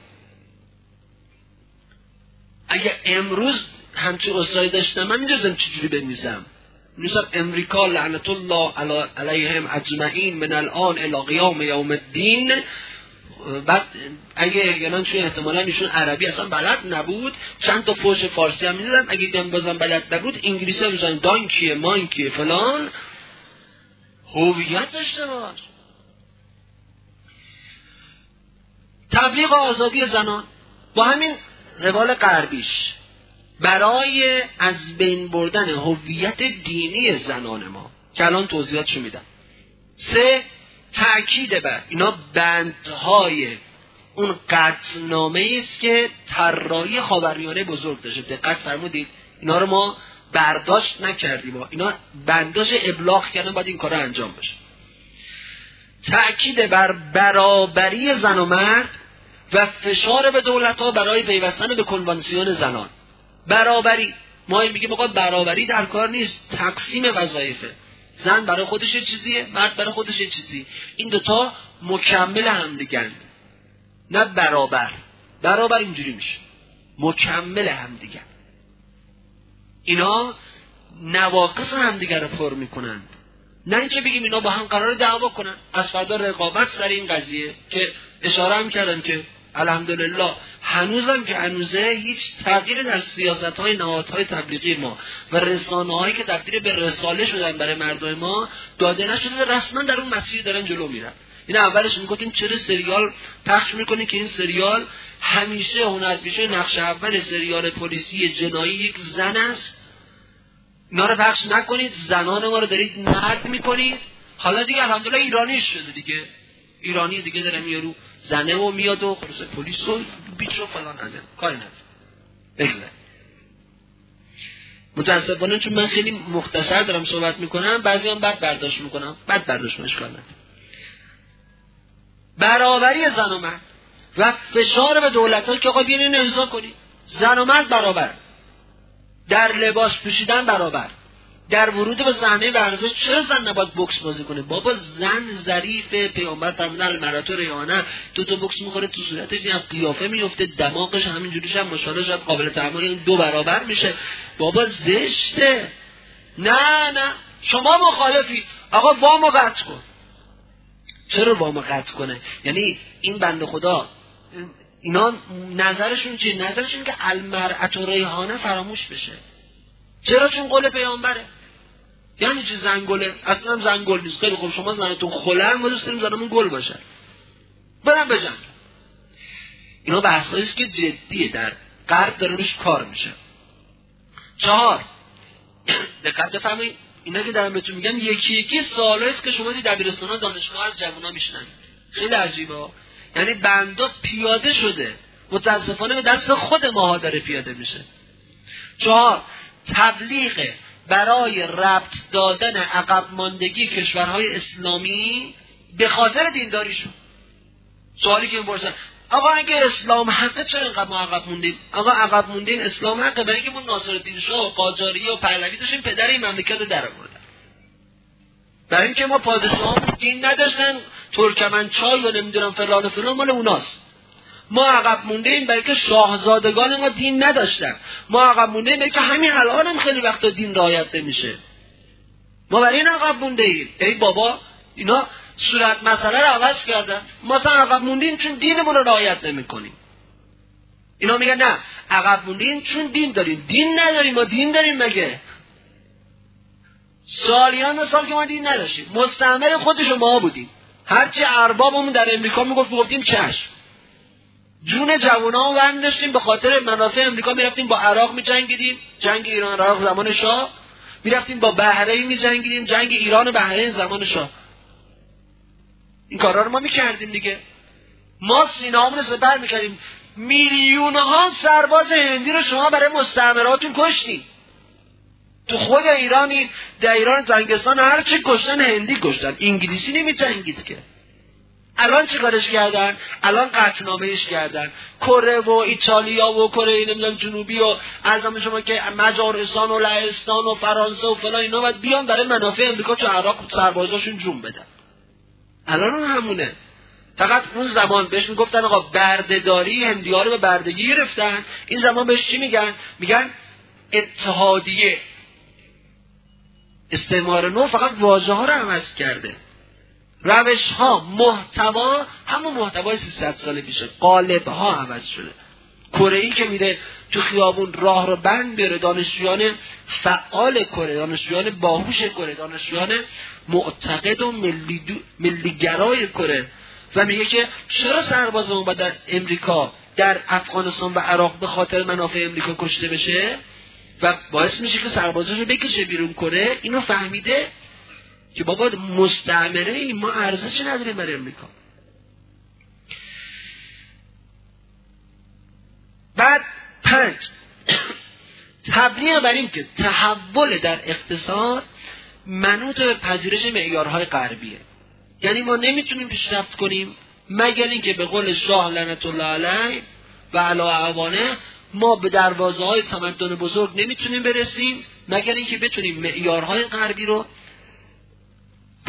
اگه امروز همچین استادی داشتم من می‌دونم چجوری بنویسم. می‌نویسم امریکا لعنت الله علیهم اجمعین من الان الی قیام یوم الدین. بعد اگه یعنی چون احتمالاً ایشون عربی اصلا بلد نبود، چند تا فوش فارسی هم می‌دادن، اگه دیدم بازم بلد نبود انگلیسی هم می‌ذارن دانکیه مانکیه فلان. هویت داشته باش. تبلیغ آزادی زنان با همین روال غربیش برای از بین بردن هویت دینی زنان ما که الان توضیحاتشو میدم. 3 تأکید بر اینا بندهای اون قطعنامه است که طراحی خاورمیانه بزرگ داشته. دقت فرمودید اینا رو ما برداشت نکردیم، اینا بنداش ابلاغ کردن باید این کار انجام بشه. تأکید بر برابری زن و مرد و فشار به دولت‌ها برای پیوستن به کنوانسیون زنان. برابری ما میگیم آقا برابری در کار نیست، تقسیم وظایفه. زن برای خودش یه چیزیه، مرد برای خودش یه چیزی. این دوتا مکمل همدیگند، نه برابر. برابر اینجوری میشه، مکمل همدیگر. اینا نواقص همدیگر رو پر میکنند، نه اینکه بگیم اینا با هم قرار دعوا کنن. از فردا رقابت سر این قضیه که اشاره هم کردم که الحمدلله هنوزم که هنوزه هیچ تغییر در سیاست‌های نهادهای تبلیغی ما و رسانه‌هایی که تبدیل به رساله شدن برای مردم ما داده نشده، رسما در اون مسیر دارن جلو میرن. این اولش میگفتیم چرا سریال پخش میکنین که این سریال همیشه هنرپیشه نقش اول سریال پلیسی جنایی یک زن است، اینا رو پخش نکنید، زنان ما رو دارید نقد میکنید. حالا دیگه الحمدلله ایرانی شده دیگه، ایرانی دیگه داره میارو زنه و میاد و خلاص پلیس و بیچ و فلان ازن کاری نداره بگذار. متاسفانه چون من خیلی مختصر دارم صحبت میکنم بعضی هم بد برداشت میکنم، بد برداشت اشکال نداره. برابری زن و مرد و فشار به دولت‌ها که آقا بیاین اینو امضا کنید. زن و مرد برابر، در لباس پوشیدن برابر، در ورود به صحنه ورزش چرا زن نباید بوکس بازی کنه؟ بابا زن ظریفه، پیامبر فرمودن المرأة ریحانه، دو تا بوکس میخوره تو صورتش، از قیافه میفته، دماغش همینجوریش هم ماشاءالله شاید قابل تحمل، این دو برابر میشه. بابا زشته. نه شما مخالفی، آقا وامو قطع کن. چرا وامو قطع کنه؟ یعنی این بنده خدا اینا نظرشون چیه؟ نظرشون که المرأة ریحانه فراموش بشه. چرا؟ چون قول پیامبره. یعنی چی زنگله؟ اصلا هم زنگل نیست. خیلی خوب شما زنتون خلن، ما دوست داریم زنمون گل باشه، برم بجنگ. اینا بحثایی است که جدیه، در غرب داره روش کار میشه. 4 دقت بفرمایید، اینا که دارم بهتون میگم یکی یکی سوالایی است که شما تو دبیرستان‌ها دانشگاه از جوونا میشنوید. خیلی عجیبه. یعنی بندا پیاده شده، متاسفانه به دست خود ماها داره پیاده میشه. 4 تبلیغ برای ربط دادن عقب ماندگی کشورهای اسلامی به خاطر دینداریشون. سوالی که میپرسن آقا اگه اسلام حقه چرا اینقدر ما عقب موندیم؟ آقا عقب موندیم، اسلام حقه برای اینکه ما ناصرالدین شاه و قاجاریه و پهلوی داشتیم پدر این مملکت رو درآوردن. برای اینکه ما پادشاهان دین نداشتن، ترکمنچای و نمیدونم فلان و فلان مال اوناست. ما عقب مونده ایم برای که شاهزادگان ما دین نداشتن. ما عقب مونده ایم برای که همین الان هم خیلی وقتا دین رعایت نمیشه. ما برای این عقب مونده ایم. ای بابا اینا صورت مسئله رو عوض کردن. ما اصلا عقب مونده ایم چون دینمون رو رعایت نمیکنیم. اینا میگن نه عقب مونده ایم چون دین داریم. دین نداریم، ما دین داریم مگه؟ سالیان سال که ما دین نداشتیم، مستعمر خودش ما بودیم. هرچی اربابمون در امریکا میگفتیم چشم. جون جوانامو برمی‌داشتیم، به خاطر منافع امریکا میرفتیم با عراق میجنگیدیم، جنگ ایران عراق زمان شاه، میرفتیم با بحرین میجنگیدیم، جنگ ایران و بحرین زمان شاه. این کارا رو ما میکردیم دیگه. ما سینه‌هامون رو سپر میکردیم. میلیون‌ها سرباز هندی رو شما برای مستعمراتون کشتید. تو خود ایرانی، در ایران زنگستان هر چی کشتن هندی کشتن، انگلیسی نمیجنگید که. الان چی کارش کردن؟ الان قطعنامه‌اش کردن. کره و ایتالیا و کره نمیدونم جنوبی و ارزم شما که مجارستان و لهستان و فرانسه و فلان اینا باید بیان برای منافع امریکا تو عراق سربازاشون جون بدن. الان هم همونه. فقط اون زمان بهش میگفتن آقا بردهداری، هندی‌ها رو به بردگی گرفتن. این زمان بهش چی میگن؟ میگن اتحادیه. استعمار نو فقط واژه‌ها رو عوض کرده. روش ها، محتوا همون محتوای 300 سال پیشه، قالب ها عوض شده. کره‌ای که میره تو خیابون راه رو بند بیاره، دانشجویان فعال کره، دانشجویان باهوش کره، دانشجویان معتقد و ملیگرای کره و میگه که چرا سربازمون باید در امریکا، در افغانستان و عراق به خاطر منافع امریکا کشته بشه و باعث میشه که سربازاشو بکشه بیرون کره. اینو فهمیده که بابا مستعمره ایم، ما ارزشی نداریم برای امریکا. بعد 5 تبلیغ بر این که تحول در اقتصاد منوط به پذیرش معیارهای غربیه. یعنی ما نمیتونیم پیشرفت کنیم مگر اینکه به قول شاه لعنت الله علیه و علی اعوانه ما به دروازه‌های تمدن بزرگ نمیتونیم برسیم مگر اینکه بتونیم معیارهای غربی رو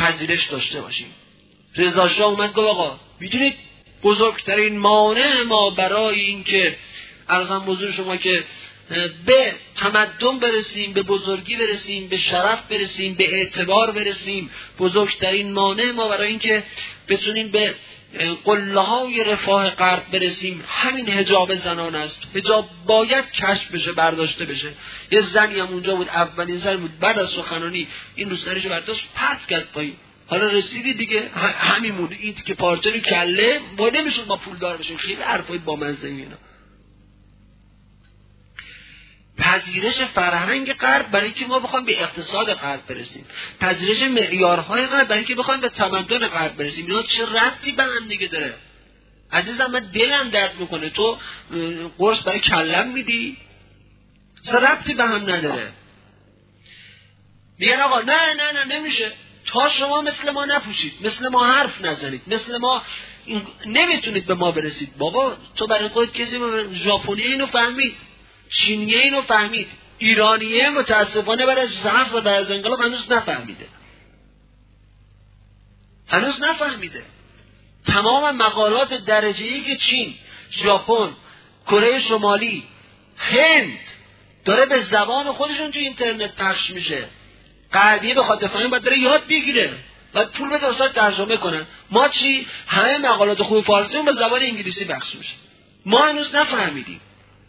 پذیرش داشته باشیم. رضا شاه اومد گفت آقا میدونید بزرگترین مانع ما برای این که عرضم حضور شما که به تمدن برسیم، به بزرگی برسیم، به شرف برسیم، به اعتبار برسیم، بزرگترین مانع ما برای این که بتونیم به قله‌های رفاه غرب برسیم همین حجاب زنان است. حجاب باید کشف بشه، برداشته بشه. یه زنی هم اونجا بود، اولین زن بود، بعد از سخنرانی این رو سرش برداشت پرت کرد پایین. حالا رسیدی دیگه همینمون، این که پارچه رو کله ما نمیشون ما پولدار بشیم. خیلی حرفای بامزه اینا. پذیرش فرهنگ غرب برای اینکه ما بخوایم به اقتصاد غرب برسیم، پذیرش معیارهای غرب برای اینکه بخوایم به تمدن غرب برسیم. اینا چه ربطی به هم دیگه داره؟ عزیزم من دلم درد میکنه، تو قرص برای کلم میدی؟ چه ربطی به هم نداره؟ میگن آقا نه نمیشه، تا شما مثل ما نپوشید، مثل ما حرف نزنید، مثل ما نمیتونید به ما برسید. بابا تو برای خودت کسی ژاپنی اینو فهمید، چینیه اینو فهمید، ایرانیه متاسفانه برای 7 سال بعد از انقلاب هنوز نفهمیده. تمام مقالات درجه‌ای که چین، ژاپن، کره شمالی، هند داره به زبان خودشون تو اینترنت پخش میشه. غربیه بخواد بفهمه باید بره یاد بگیره، باید پول بده استاد ترجمه کنن. ما چی؟ همه مقالات خوب فارسیمون به زبان انگلیسی پخش میشه. ما هنوز نفهمیدیم.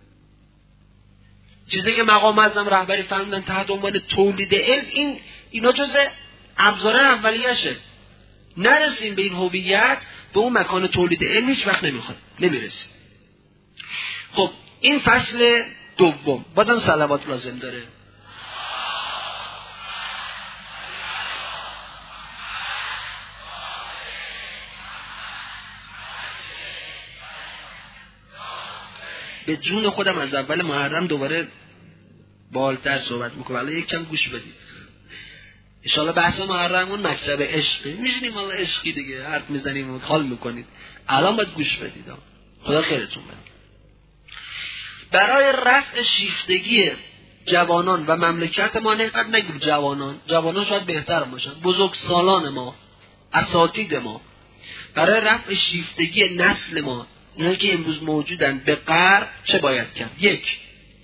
چیزی که مقام معظم رهبری فهمیدن تحت عنوان تولید علم، اینا جزء ابزار اولیه‌شه. نرسیم به این هویت، به اون مکان تولید علم هیچ وقت نمیرسیم. خب این فصل دوم بازم صلوات لازم داره. به جون خودم از اول محرم دوباره بالتر صحبت میکنم، ولی یک کم گوش بدید. انشالله بحث محرمون مکتب عشقی، میشینیم والا عشقی دیگه حرف میزنیم و حال میکنید. الان باید گوش بدید. خدا خیرتون بده. برای رفع شیفتگی جوانان و مملکت ما، نقدر نگیم جوانان شاید بهتر باشن، بزرگسالان ما، اساتید ما، برای رفع شیفتگی نسل ما، اینایی که امروز موجودن به غرب چه باید کرد؟ 1.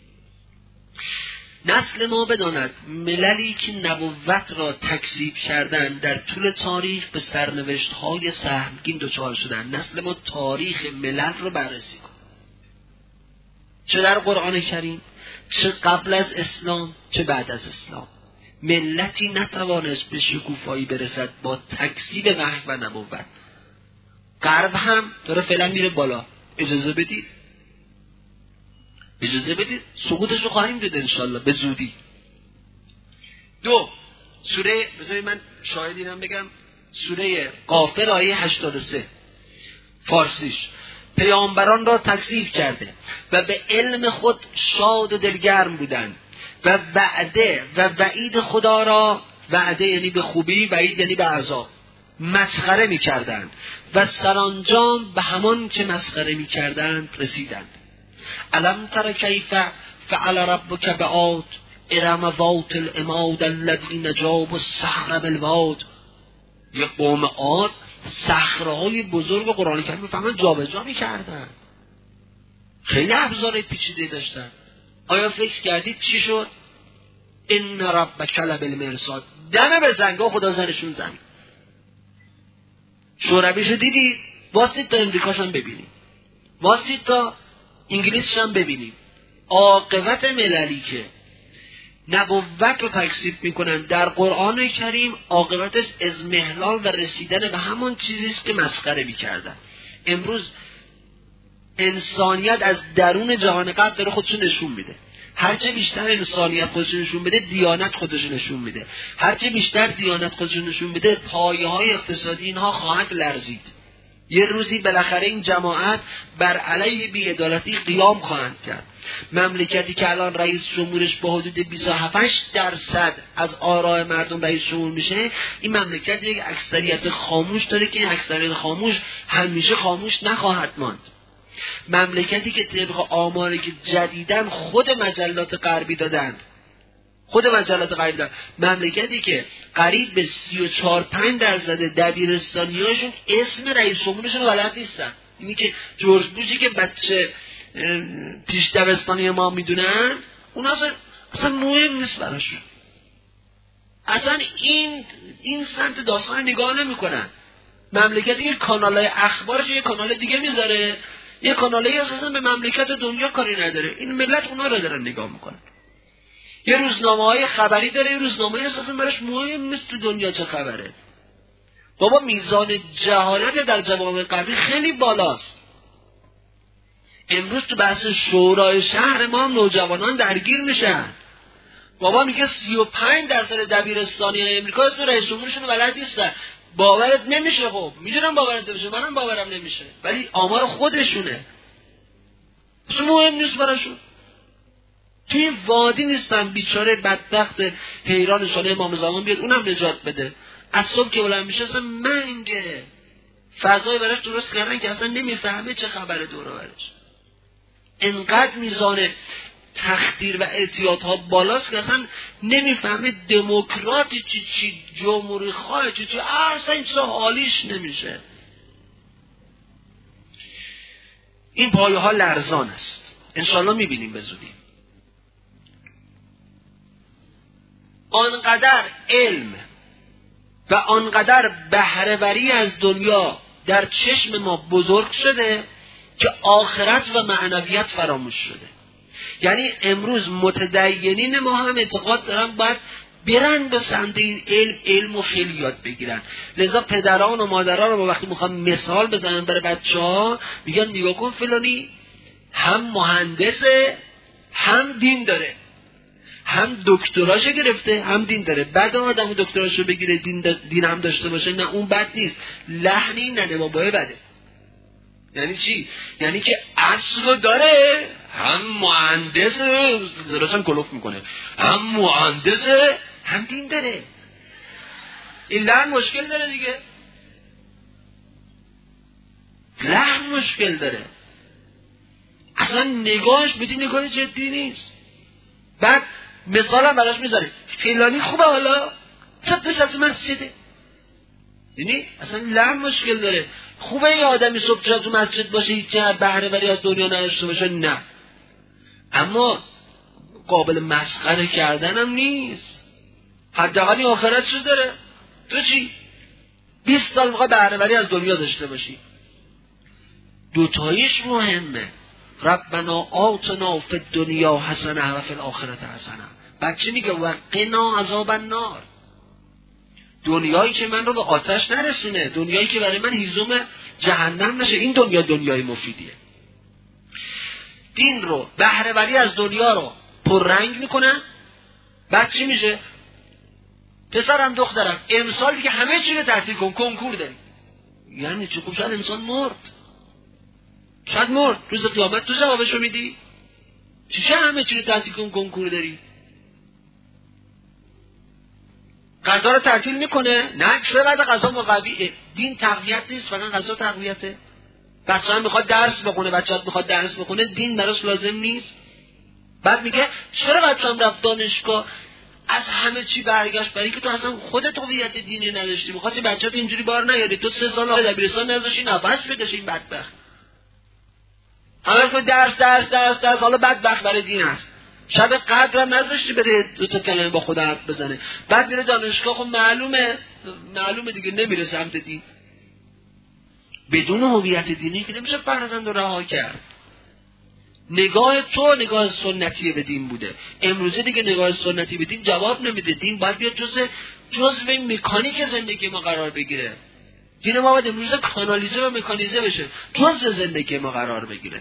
نسل ما بداند مللی که نبوت را تکذیب کردن در طول تاریخ به سرنوشت‌های سهمگین دچار شدن. نسل ما تاریخ ملل رو بررسی کن، چه در قرآن کریم، چه قبل از اسلام، چه بعد از اسلام. ملتی نتوانست به شکوفایی برسد با تکذیب وحی و نبوت. غرب هم داره فعلا میره بالا. اجازه بدید سقوطش رو خواهیم دید انشالله به زودی. 2. سوره، بذارید من شاهدی هم بگم، سوره غافر آیه 83 فارسیش: پیامبران را تکذیب کرده و به علم خود شاد و دلگرم بودند و وعده و وعید خدا را، وعده یعنی به خوبی، وعید یعنی به عذاب، مسخره می کردند و سرانجام به همان که مسخره می کردند رسیدند. الم تر کیف فعل ربک بعاد ارم ذات العماد الذین جابوا الصخر بالواد. یه قوم عاد صخره‌های بزرگ قرآن کریم فهمن جابجا می‌کردن، خیلی ابزار پیچیده داشتن. آیا فکر کردید چی شد؟ ان ربک لبالمرصاد. دم به زنگا خدا زنشون زمین. شورویشو دیدید؟ واسید تا امریکاش هم ببینیم، واسید تا انگلیسش هم ببینیم. عاقبت مللی که نبوت رو تکذیب میکنن در قرآن کریم، عاقبتش اضمحلال و رسیدن به همون چیزیست که مسخره میکردن. امروز انسانیت از درون جهان غرب داره خودشو نشون میده. هرچه بیشتر انسانیت خودشو نشون بده، دیانت خودشو نشون میده. هرچه بیشتر دیانت خودشو نشون بده، پایه‌های اقتصادی اینها خواهد لرزید. یه روزی بالاخره این جماعت بر علیه بی‌عدالتی قیام خواهند کرد. مملکتی که الان رئیس جمهورش با حدود 27% از آراء مردم رئیس جمهور میشه، این مملکت یک اکثریت خاموش داره که این اکثریت خاموش همیشه خاموش نخواهد ماند. مملکتی که طبق آماری که جدیداً خود مجلات غربی دادند خود مجلات غربی دارن. مملکتی که قریب به 34-35% دبیرستانیاشون اسم رئیس جمهورشون بلد نیستن. اینی که جورج بوشی که بچه پیش دبستانی ما میدونن، اونا اصلا مهم نیست براشون. اصلا این سمت داستان نگاه نمیکنن. مملکتی که کانالای اخبارش یه کانال دیگه میذاره، یه کانالی اساسا به مملکت دنیا کاری نداره. این ملت اونا رو دارن نگاه میکنن. یه روزنامه‌های خبری داره، یه روزنامه اساسا براش مهم نیست تو دنیا چه خبره. بابا میزان جهالت در جوامع غربی خیلی بالاست. امروز تو بحث شورای شهر ما نوجوانان درگیر میشن. بابا میگه 35% دبیرستانی امریکا اسم رئیس جمهورشون بلد نیستن. باورت نمیشه. خب میدونم باورت نمیشه، منم باورم نمیشه، ولی آمار خودشونه. اصلا مهم نیست براشون. توی وادی نیستن بیچاره بدبخت حیران شده امام زمان بیاد اونم نجات بده. از صبح که بلند میشه اصلا منگه فضای براش درست کردن که اصلا نمیفهمه چه خبره دور و برش. انقدر میزان تخدیر و اعتیاد ها بالاست که اصلا نمیفهمه دموکراتی چی جمهوری خواه چی اصلا این چیزا حالیش نمیشه. این پایه ها لرزان است. انشالله میبینیم به زودی. آنقدر علم و آنقدر بهره‌وری از دنیا در چشم ما بزرگ شده که آخرت و معنویت فراموش شده. یعنی امروز متدینین ما هم اعتقاد دارن باید برن به سمت این علم و خیلی یاد بگیرن. لذا پدران و مادران رو وقتی میخوان مثال بزنن برای بچه‌ها میگن نگاه کن فلانی هم مهندسه هم دین داره، هم دکتراشو گرفته هم دین داره. بعد آدم دکتراشو بگیره دین هم داشته باشه، نه اون بد نیست، لحنی نه نمابای بده. یعنی چی؟ یعنی که اصل داره، هم مهندسه، زراشم کلوف میکنه، هم مهندسه هم دین داره. این لحن مشکل داره دیگه، لحن مشکل داره، اصلا نگاهش بدین نگاه جدی نیست. بعد مثالم براش میذاره فلانی خوبه حالا صد مسجده. یعنی اصلا لحن مشکل داره. خوبه یه آدمی صبح تو مسجد باشه هیچ بهره وری از دنیا نداشته باشه، نه، اما قابل مسخره کردن هم نیست. حداقل آخرتشو داره. تو چی 20 سال میخوای بهره وری از دنیا داشته باشی؟ دوتاییش مهمه. ربنا آتنا فی الدنیا حسنه و فی الاخرة حسنه. بچه میگه و قنا عذاب النار. دنیایی که من رو به آتش نرسونه، دنیایی که برای من هیزم جهنم نشه، این دنیا دنیای مفیدیه. دین رو بهره وری از دنیا رو پررنگ میکنن. بعد چی میشه؟ پسرم دخترم امسال دیگه همه چی رو تعطیل کن، کنکور داری. یعنی چی؟ خب شاید انسان مرد، شاید مرد، روز قیامت تو جوابشو میدی؟ چیشه همه چی رو تعطیل کن، کنکور داری؟ غذا رو تعطیل میکنه؟ نه، چه بعد غذا مقوی. دین تقویت نیست، فقط غذا تقویته. بچه هم میخواد درس بخونه، بچه میخواد درس بخونه، دین براش لازم نیست. بعد میگه چرا بچه هم رفت دانشگاه؟ از همه چی برگشت، برای که تو اصلا خودت هویت دینی نداشتی، میخواستی بچه‌ت اینجوری بار نیاری. تو 3 سال دبیرستان نذاشتی نفس بکشه این بدبخت. همه که درس حالا بدبخت برای دین است. شب قدر هم نذاشتی بره 2 تا کلمه با خدا حرف بزنه. بعد میره دانشگاه، خب معلومه دیگه نمیره سمت دین. بدون هویت دینی که نمیشه فرزند رو رها کرد. نگاه تو نگاه سنتی به دین بوده، امروزه دیگه نگاه سنتی به دین جواب نمیده. دین باید بیاد جزء مکانیک زندگی ما قرار بگیره. دین ما باید امروزه کانالیزه و مکانیزه بشه، جزء زندگی ما قرار بگیره.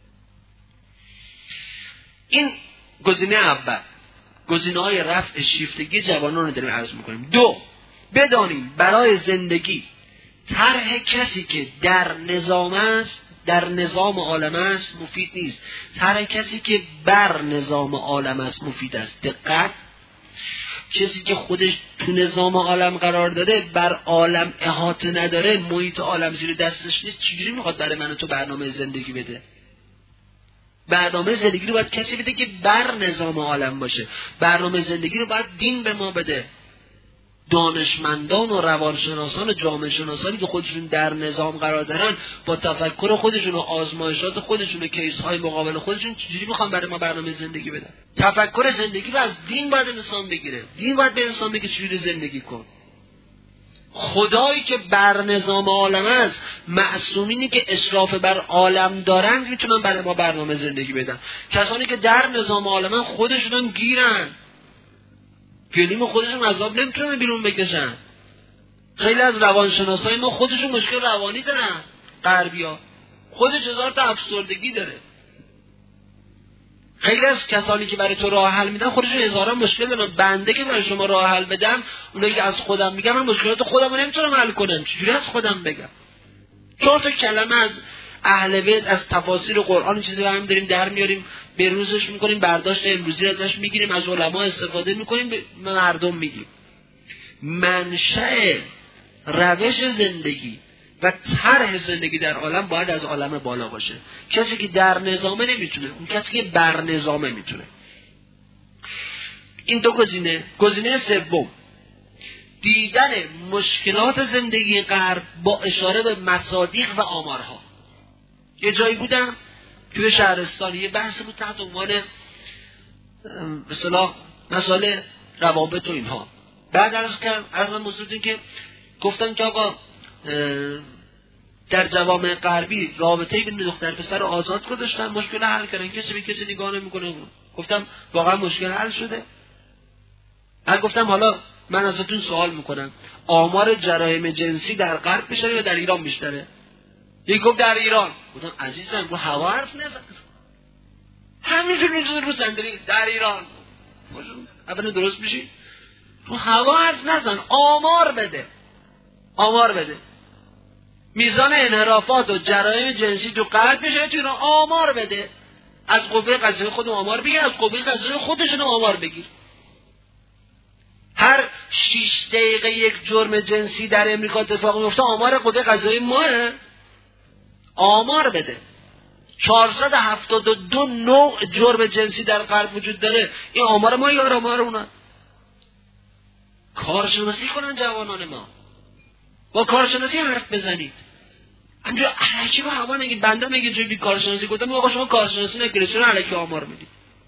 این گزینه اول. گزینه‌های رفع شیفتگی جوانان رو داریم عرض میکنیم. 2، بدانیم برای زندگی طرح کسی که در نظام است، در نظام عالم است مفید نیست. طرح کسی که بر نظام عالم است مفید است. دقت، کسی که خودش تو نظام عالم قرار داده، بر عالم احاطه نداره، محیط عالم زیر دستش نیست، چجوری میخواد برای من و تو برنامه زندگی بده؟ برنامه زندگی رو باید کسی بده که بر نظام عالم باشه. برنامه زندگی رو باید دین به ما بده. دانشمندان و روانشناسان و جامعه شناسانی که خودشون در نظام قرار دارن با تفکر خودشون و آزمایشات خودشون و کیس های مقابل خودشون چجوری میخوان برای ما برنامه زندگی بدن؟ تفکر زندگی رو از دین باید انسان بگیره. دین باید به انسان بگه چجوری زندگی کن. خدایی که بر نظام عالم است، معصومینی که اشراف بر عالم دارن میتونن برای ما برنامه زندگی بدن. کسانی که در نظام عالم خودشون هم گیرن، گلیم خودشون عذاب نمیتونن بیرون بکشن. خیلی از روانشناسای ما خودشون مشکل روانی دارن، غربیا خودش هزار تا افسردگی داره. خیلی از کسانی که برای تو راه حل میدن خودشون هزاران مشکل دارن. بنده که برای شما راه حل بدم، اونایی که از خودم میگم من مشکلات خودم رو نمیتونم حل کنم، چجوری از خودم بگم؟ 4 تا کلمه از اهل بیت از تفاسیر قرآن چیزی رو هم داریم در میاریم، به روزش میکنیم، برداشت امروزی ازش میگیریم، از علما استفاده میکنیم، به مردم میگیم. منشأ روش زندگی و طرح زندگی در عالم باید از عالم بالا باشه. کسی که در نظامه نمیتونه، اون کسی که بر نظامه میتونه. این دو گزینه. گزینه سوم، دیدن مشکلات زندگی غرب با اشاره به مصادیق و آمارها. یه جایی بودم توی شهرستان، یه بحث بود تحت عنوان به اصطلاح مسائل روابط و اینها. بعد عرضم حضورتون که گفتن که آقا در جوامع غربی رابطه بین دختر پسر آزاد گذاشتن، مشکل حل کردن، کسی به کسی نگاه نمیکنه. گفتم واقعا مشکل حل شده؟ بعد گفتم حالا من ازتون سوال میکنم، آمار جرایم جنسی در غرب بیشتره یا در ایران بیشتره؟ یکی گفت در ایران. گفتم عزیزم رو هوا حرف نزن، همینجور میزون رو صندلی در ایران. اولا درست میشی؟ رو هوا حرف نزن، آمار بده. آمار بده میزان انحرافات و جرایم جنسی تو غرب میشه، تو ایران آمار بده. از قوه قضاییه خودم آمار بگیر، از قوه قضاییه خودشون آمار بگیر. هر 6 دقیقه یک جرم جنسی در امریکا اتفاق میفته، آمار قوه قضاییه ماه. آمار بده. 472 نوع جرم جنسی در غرب وجود داره. این آمار ما یا آمار اونا؟ کارشناسی کنن جوانان ما، با کارشناسی حرف بزنید. همینجور الکی رو هوا نگید. بنده میگه جوی کارشناسی گفتم آقا شما کارشناسی نکنید، چرا الکی آمار میدید؟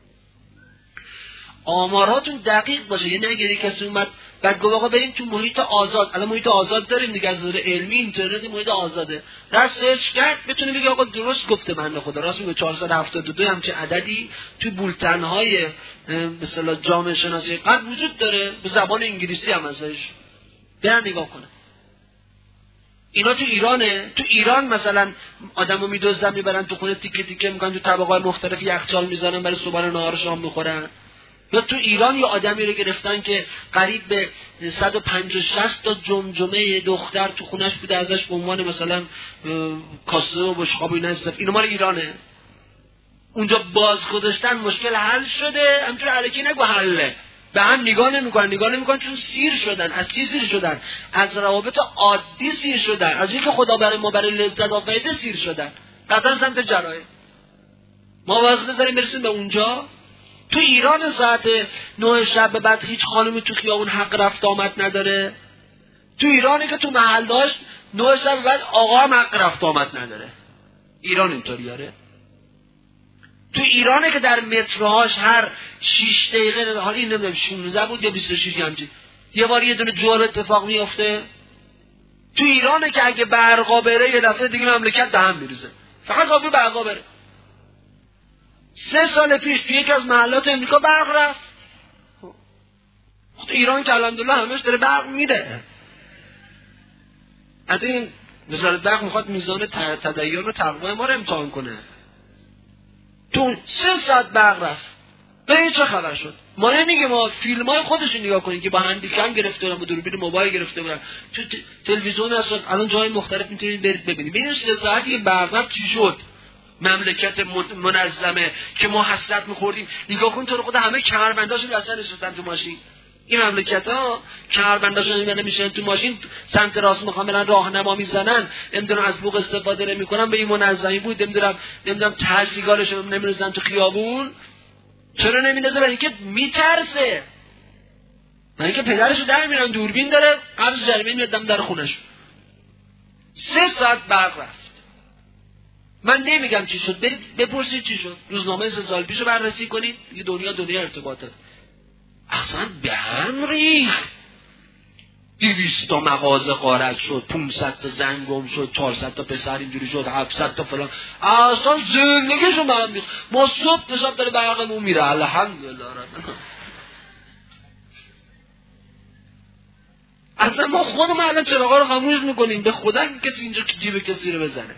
آماراتون دقیق باشه. یه نگیری کسی اومد بعد گفت آقا بریم تو محیط آزاد. الان محیط آزاد داریم دیگه، از نظر علمی اینترنت محیط آزاده. در سرچ کرد بتونه بگه آقا درست گفته بنده خدا، راست میگه. 472 همچین عددی تو بولتن‌های مثلا جامعه شناسی غرب وجود داره، به زبان انگلیسی هم ازش برن نگاه کنه. اینا تو ایرانه. تو ایران مثلا آدمو میدوزن میبرن تو خونه، تیکه تیکه میکنن، تو طبقات مختلف یخچال میزنن برای صبح نهار شام میخورن. یا تو ایران یه آدمی رو گرفتن که قریب به 150-60 تا جمجمه دختر تو خونش بوده، ازش به عنوان مثلا کاسه و بشقاب و اینا استفاده. اینا مال ایرانه. اونجا باز گذاشتن، مشکل حل شده. همینطور الکی نگو حله. به هم نگاه نمیکنن چون سیر شدن. از چی سیر شدن؟ از روابط عادی سیر شدن، از اینکه خدا برای ما برای لذت آفریده سیر شدن. قطعا سمت جرایم. ما واسه بذاریم برسیم به اونجا. تو ایران ساعت 9 شب بعد هیچ خانمی تو خیابون حق رفت آمد نداره. تو ایرانی که تو محل داشت 9 شب بعد آقا هم حق رفت آمد نداره. ایران اینطوریاره. تو ایرانه که در متروهاش هر 6 دقیقه، حالا این نمیدونم 16 بود یا 26 همچین، یه بار یه دونه جرم اتفاق میفته. تو ایرانه که اگه برقا بره یه دفعه دیگه مملکت به هم میریزه. فقط کافی برقا بره. 3 سال پیش تو یکی از محلات امریکا برق رفت. تو ایران که الحمدلله همش داره برق میره. حتی این وزارت برق میخواد میزان تدین و تقوی ما رو امتحان کنه. تو 3 ساعت برق رفت. ببین چه خبر شد. ما نمیگه، ما فیلم های خودشون نگاه کنید که با هندیکم گرفته بودن، با دوربین موبایل گرفته بودن، تو تلویزیون هست الان جای مختلف میتونید برید ببینید. ببینید 3 ساعتی برق رفت چی شد. مملکت منظمه که ما حسرت میخوردیم. نگاه کن تو رو خدا همه کمربنداشون اصلا نشستن تو ماشین. این مملکت‌ها کمربنداشون میبرن میشن تو ماشین سمت راست میخوام برن راهنما میزنن، نمیدونم از بوق استفاده نمیکنن، به این منظمی بود، نمیدونم تحصیلگارشون نمیرسن تو خیابون. چرا نمیندازه؟ برای اینکه میترسه، برای اینکه پدرشو در میرن دوربین داره قبض جریمه میاد در خونش. 3 ساعت برق رفت. من نمیگم چی شد، برید بپرسید چی شد، روزنامه 3 سال پیشو بررسی کنید. دیگه دنیا ارتباطات اصلا به هم ریخت. 200 تا مغازه غارت شد، 500 تا زن گم شد، 400 تا پسر اینجوری شد، 700 تا فلان. اصلا زندگیشون به هم ریخت. ما صبح تا شب داره برقمون میره، الحمدلله. اصلا ما خودمون الان چراغا رو خاموش میکنیم، به خدا کسی اینجا جیب کسی رو بزنه.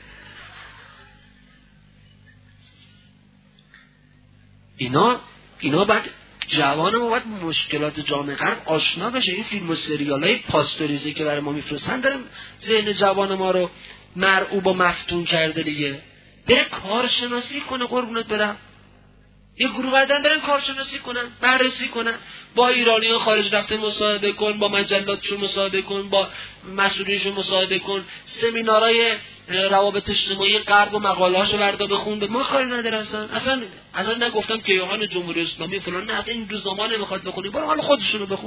اینا بعد جوان ما باید مشکلات جامعه غرب آشنا بشه. این فیلم و سریال های پاستوریزه که برای ما میفرستن داره ذهن جوان ما رو مرعوب و مفتون کرده دیگه. بره کارشناسی کنه، قربونت برم. یه گروه بعدن برن کارشناسی کنن، بررسی کنن، با ایرانیان خارج رفته مصاحبه کن، با مجلاتشون مصاحبه کن، با مسئولینشون مصاحبه کن، سمینارهای روابط اجتماعی غرب و مقاله‌هاشو بردا بخون. به ما کاری نداره اصلا نگفتم که کیهان جمهوری اسلامی فلان، نه، اصلا این روزنامه نمیخواد بخونی، برو حالا خودشونو بخون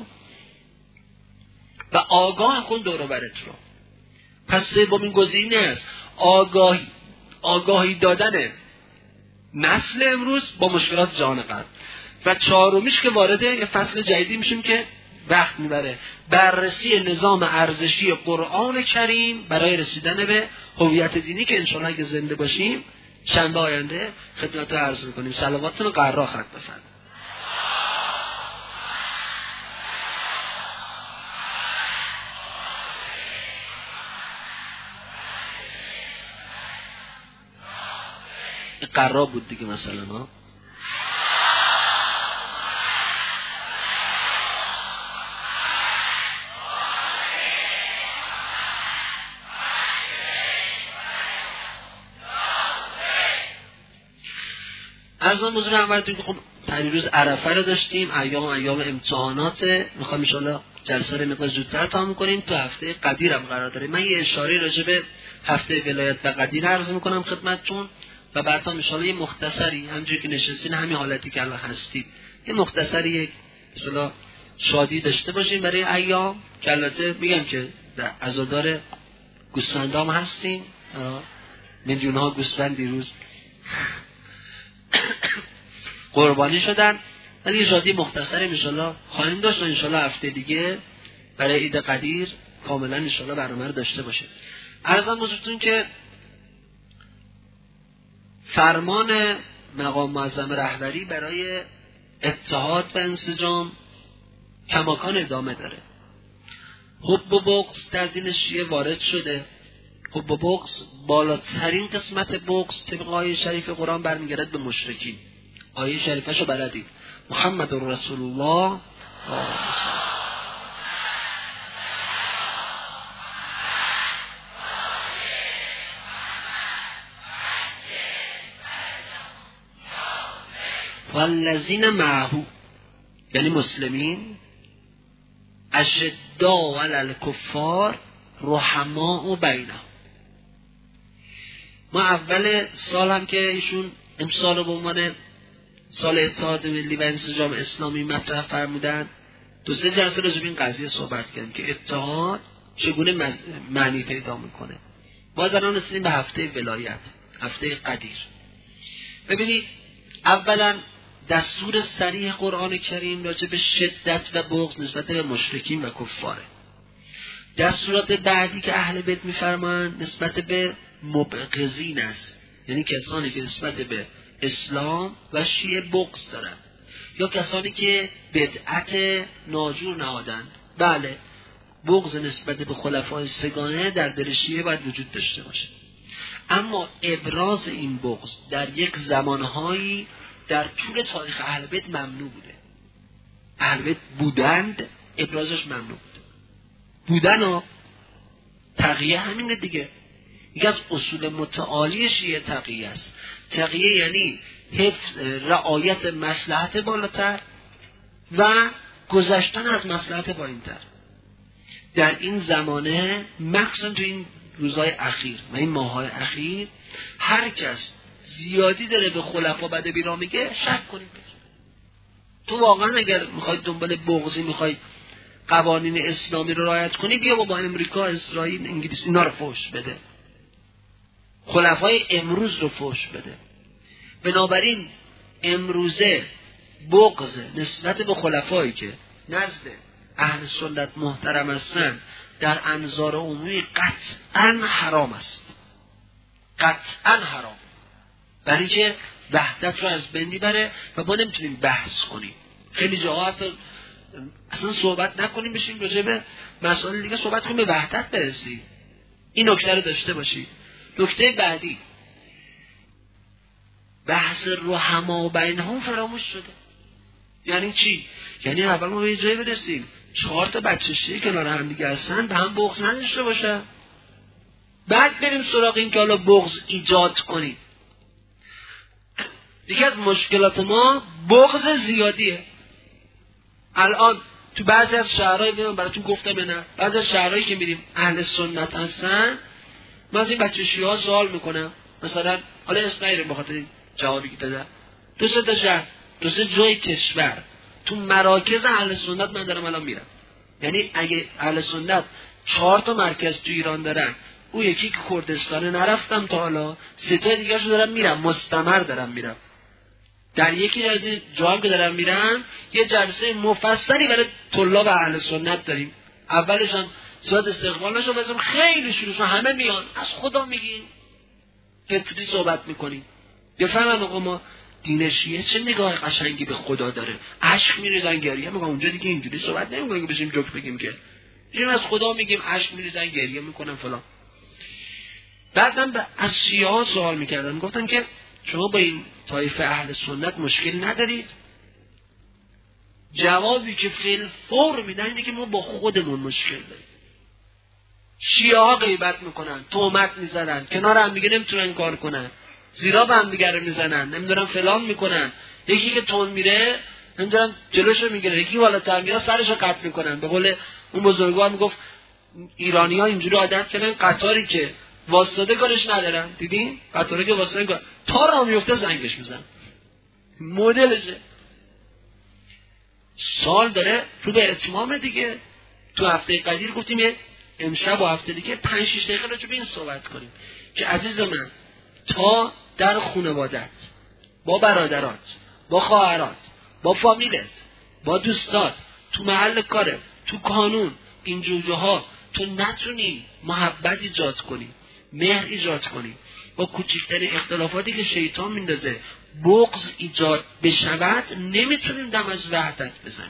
و آگاه کن دور و برت رو. پس سومین گزینه است آگاهی دادن نسل امروز با مشکلات جهان غرب. و 4میش که وارد یه فصل جدیدی میشیم که وقت میبره، بررسی نظام ارزشی قرآن کریم برای رسیدن به هویت دینی که انشاءالله اگه زنده باشیم شنبه آینده خدمت رو عرض میکنیم. صلواتتون قرار ختم بفرمایید. قرار بود دیگه مثلا ها. عرضم حضور انورتون که خب پریروز عرفه رو داشتیم، ایام امتحاناته، میخوام ان شاءالله جلسه رو مقدار زودتر تمام کنیم. تو هفته قدیر هم قرار داره. من یه اشاره راجع به هفته ولایت و قدیر عرض میکنم خدمتتون و بعدا ان شاءالله یه مختصری همونجوری که نشستین همین حالتی که الان هستید یه مختصری یک مثلا شادی داشته باشیم برای ایام که البته میگم که عزادار گوسفندام هستیم، میلیون‌ها گوسفند دیروز قربانی شدن، ولی یه شادی مختصری ان شاءالله خواهیم داشت و ان شاءالله هفته دیگه برای عید قدیر کاملا ان شاءالله برنامه رو داشته باشه. عرضم حضورتون که فرمان مقام معظم رهبری برای اتحاد و انسجام کماکان ادامه داره. حب و بغض در دین شیعه وارد شده. حب و بغض، بالاترین قسمت بغض طبق آیه شریف قرآن برمیگرد به مشرکین. آیه شریفشو بلدید، محمد رسول الله والذین معه، یعنی مسلمین، اشداء علی الکفار رحماء بینهم. ما اول سال هم که ایشون امسال به عنوان سال اتحاد ملی و انسجام اسلامی مطرح فرمودن 2-3 جلسه راجع به این قضیه صحبت کردیم که اتحاد چگونه معنی پیدا میکنه. ما الان رسیدیم به هفته ولایت، هفته قدیر. ببینید اولا دستور صریح قرآن کریم راجع به شدت و بغض نسبت به مشرکین و کفاره. دستورات بعدی که اهل بیت میفرمایند نسبت به مبغضین است، یعنی کسانی که نسبت به اسلام و شیعه بغض دارند یا کسانی که بدعت ناجور نهادند. بله، بغض نسبت به خلفای سگانه در دل شیعه باید وجود داشته باشه، اما ابراز این بغض در یک زمانهایی در طول تاریخ اهل بیت ممنوع بوده. اهل بیت بودند، ابرازش ممنوع بودن و تقیه همینه دیگه. یکی از اصول متعالی شیعه تقیه است. تقیه یعنی حفظ رعایت مصلحت بالاتر و گذشتن از مصلحت پایین‌تر. در این زمانه مخصوصا تو این روزهای اخیر و این ماه‌های اخیر هر کس زیادی داره به خلفا بده بیرا میگه، شک کنید. تو واقعا اگر میخواید دنبال بغضی، میخواید قوانین اسلامی رو رعایت کنی، بیا با امریکا، اسرائیل، انگلیس اینا رو فحش بده، خلفای امروز رو فحش بده. بنابراین امروزه بغض نسبت به خلفایی که نزد اهل سنت محترم هستن در انظار عمومی قطعا حرام است، قطعا حرام، برای که وحدت رو از بین میبره و ما نمیتونیم بحث کنیم. خیلی جاها حتی اصلا صحبت نکنیم، بشیم راجع به مسائل دیگه صحبت کنیم، به وحدت برسیم. این نکته رو داشته باشید. نکته بعدی، بحث رحما بینهم فراموش شده. یعنی چی؟ یعنی اول ما به یه جایی برسیم 4 تا بچه شیعه کنار هم دیگه هستن، به هم بغض نداشته باشن، بعد بریم سراغ این که حالا بغض ایجاد کنیم. یکی از مشکلات ما بغض زیادیه. الان تو بعضی از شهرهای، من براتون گفتم نه، بعضی از شهرهایی که میریم اهل سنت هستن، من از این بچه شیعه ها سوال میکنم، مثلا حالا اسم نگیرم بخاطر این جوابی که دادم، 2-3 تا شهر، 2-3 جای کشور تو مراکز اهل سنت من دارم الان میرم. یعنی اگه اهل سنت 4 تا مرکز تو ایران دارن، اون یکی که کردستانه نرفتم تا حالا، 3 تا دیگه شو دارم میرم، مستمر دارم میرم. در یکی از جاها که دارم میرم یه جلسه مفصلی برای طلاب اهل سنت داریم. اولش هم زیاد استقبال نشد، بازم خیلی شروع شد، همه میان از خدا میگین، فطری صحبت میکنیم. بفهمن آقا ما دین شیعه چه نگاه قشنگی به خدا داره، اشک میریزن، گریه میکنن. اونجا دیگه اینجوری صحبت نمیکنیم که بشیم جوک بگیم، که میگیم از خدا میگیم، اشک میریزن، گریه میکنن فلان. بعدم از شیعه ها سوال میکردن، گفتن که شما با این طایفه اهل سنت مشکل ندارید؟ جوابی که فور میدن اینه که ما با خودمون مشکل داریم. شیعه ها غیبت میکنن، تهمت میزنن، کنار هم دیگه نمیتونن کار کنن، زیرا به هم دیگه رو میزنن، نمیدونن فلان میکنن. یکی که تون میره نمیدونن جلوشو میگیره، یکی بالاتر میاد سرشو قطع میکنن. به قول اون بزرگوار میگفت ایرانی ها اینجوری عادت کردن قطاری که واسطه کارش ندارن، دیدین قطاری که واسطه کار تا راه میفته زنگش میزن، مدلشه. سال داره رو به اتمام دیگه. تو هفته قدیر گفتیم امشب و هفته دیگه 5-6 دقیقه راجع به این صحبت کنیم که عزیز من، تا در خانوادت، با برادرات، با خواهرات، با فامیلت، با دوستات، تو محل کارت، تو کانون، این جوجه‌ها تو نتونی محبت ایجاد کنی، مهر ایجاد کنی، با کوچکترین اختلافاتی که شیطان میندازه بغض ایجاد بشود، نمیتونیم دم از وحدت بزنیم.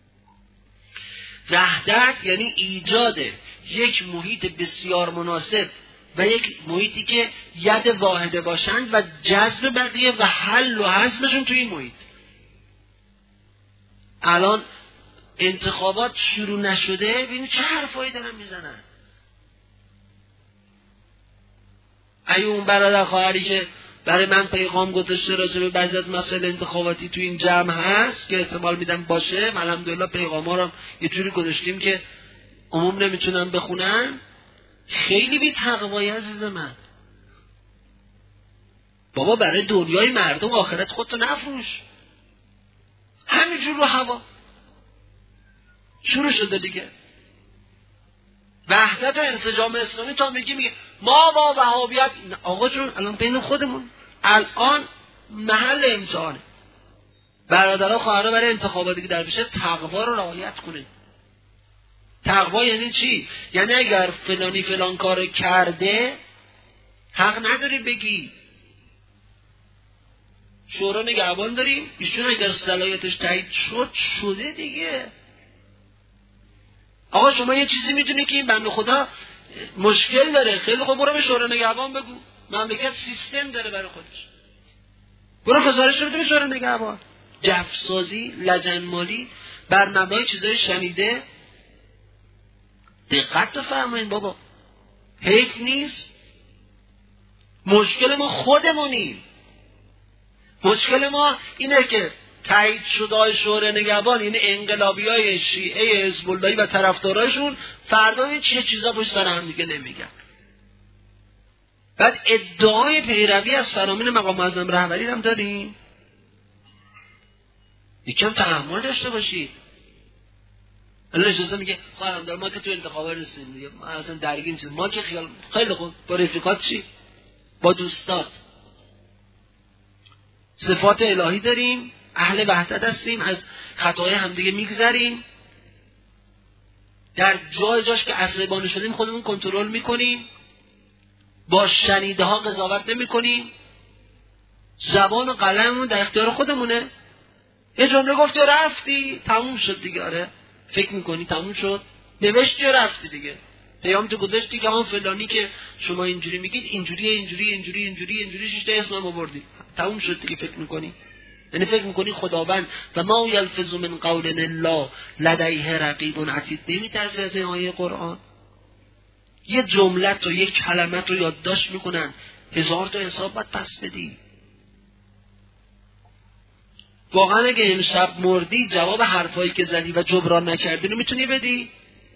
وحدت یعنی ایجاد یک محیط بسیار مناسب و یک محیطی که ید واحده باشند و جذب بقیه و حل و حزمشون توی این محیط. الان انتخابات شروع نشده، ببینید چه حرفایی دارن میزنن. اگه اون برادر خواهری که برای من پیغام گذاشته راجع به بعضی از مسائل انتخاباتی تو این جمع هست که احتمال میدم باشه، الحمدلله پیغاما رو یه جوری گذاشتیم که عموم نمیتونن بخونن، خیلی بی تقوایی عزیز من. بابا برای دنیای مردم آخرت خودتو نفروش، همینجور رو هوا شروع شده دیگه. وحدت و انسجام اسلامی تا میگه ما با وهابیت، آقا جون الان بین خودمون الان محل امتحانه. برادرها خواهرها برای انتخاباتی که در بشه تقوا رو رعایت کنید. تقوا یعنی چی؟ یعنی اگر فلانی فلان کار کرده حق نداری بگی شورا نگهبان داریم، ایشون اگر صلاحیتش تایید شده دیگه. آقا شما یه چیزی میدونی که این بنده خدا مشکل داره، خیلی خوب برو به شورا نگهبان بگو. مملکت سیستم داره برای خودش، برو گزارش رو بده به شورا نگهبان. جفسازی، لجنمالی بر مبنای چیزای شنیده، دقت بفرمایید بابا، حیف نیست. مشکل ما خودمونیم. مشکل ما اینه که تایید شده شورای نگهبان، یعنی انقلابیای شیعه حزب اللهی و طرفداراشون، فردا این چیزا پشت سر هم دیگه نمیگن. بعد ادعای پیروی از فرامین مقام معظم رهبری هم داریم. یکم تحمل داشته باشید. الان اجازه میگه خواهرم دار ما که تو انتخابات رسیدیم دیگه، ما اصلا درگیر نیستیم، ما که خیال خیلی خوب. با رفیقات چی؟ با دوستات صفات الهی داریم، اهل وحدت هستیم، از خطاهای همدیگه میگذریم، در جاش که عصبانی شدیم خودمون کنترل میکنیم، با شنیده ها قضاوت نمیکنیم، زبان و قلممون در اختیار خودمونه. یه جمله گفتی و رفتی تموم شد دیگه. آره فکر میکنی تموم شد، نوشتی و رفتی دیگه، پیام تو گذاشتی که هم فلانی که شما اینجوری میگید اینجوری شش تا اسمم آوردی، تموم شد دیگه. فکر میکنی، یعنی فکر میکنی خداوند و ما یلفظ من قول الا لدیه رقیب عتید نمیترسه از این آیه قرآن؟ یه جمله تو یک کلمه رو یادداشت میکنن، 1000 تا حساب باید پس بدی. واقعا اگه امشب مردی جواب حرفایی که زدی و جبران نکردی رو میتونی بدی؟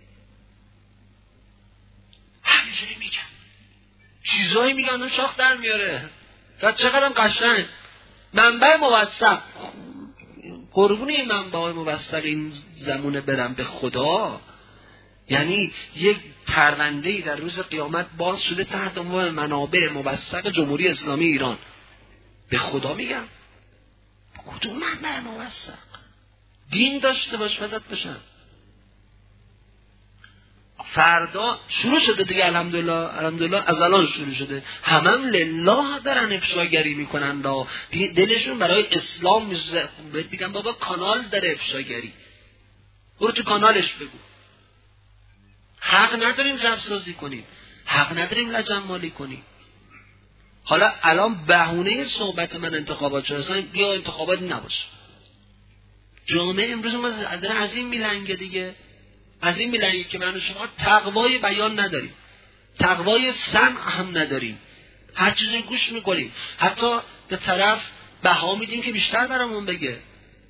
همینجوری میگن، چیزایی میگن شاخ در میاره. چقدرم قشنگ منبع موثق. قربون این منبع موثق این زمونه برم به خدا. یعنی یک پرونده‌ای در روز قیامت باز شده تحت عنوان منابع موثق جمهوری اسلامی ایران. به خدا میگم کدوم منبع موثق؟ دین داشته باش فدات بشم. فردا شروع شده دیگه، الحمدلله از الان شروع شده. همم لله دارن افشاگری میکنن، دلشون برای اسلام میسوزه. بهت میگم بابا کانال داره افشاگری، برو تو کانالش بگو. حق نداریم جبسازی کنیم، حق نداریم لجنمالی کنیم. حالا الان بهونه صحبت من انتخابات شده، اصلا بیا انتخابات نباشه. جامعه امروز ما از این میلنگه دیگه، از این میلنگه که من و شما تقوای بیان نداریم، تقوای سمع هم نداریم، هر چیزی گوش میکنیم، حتی به طرف بها میدیم که بیشتر برامون بگه.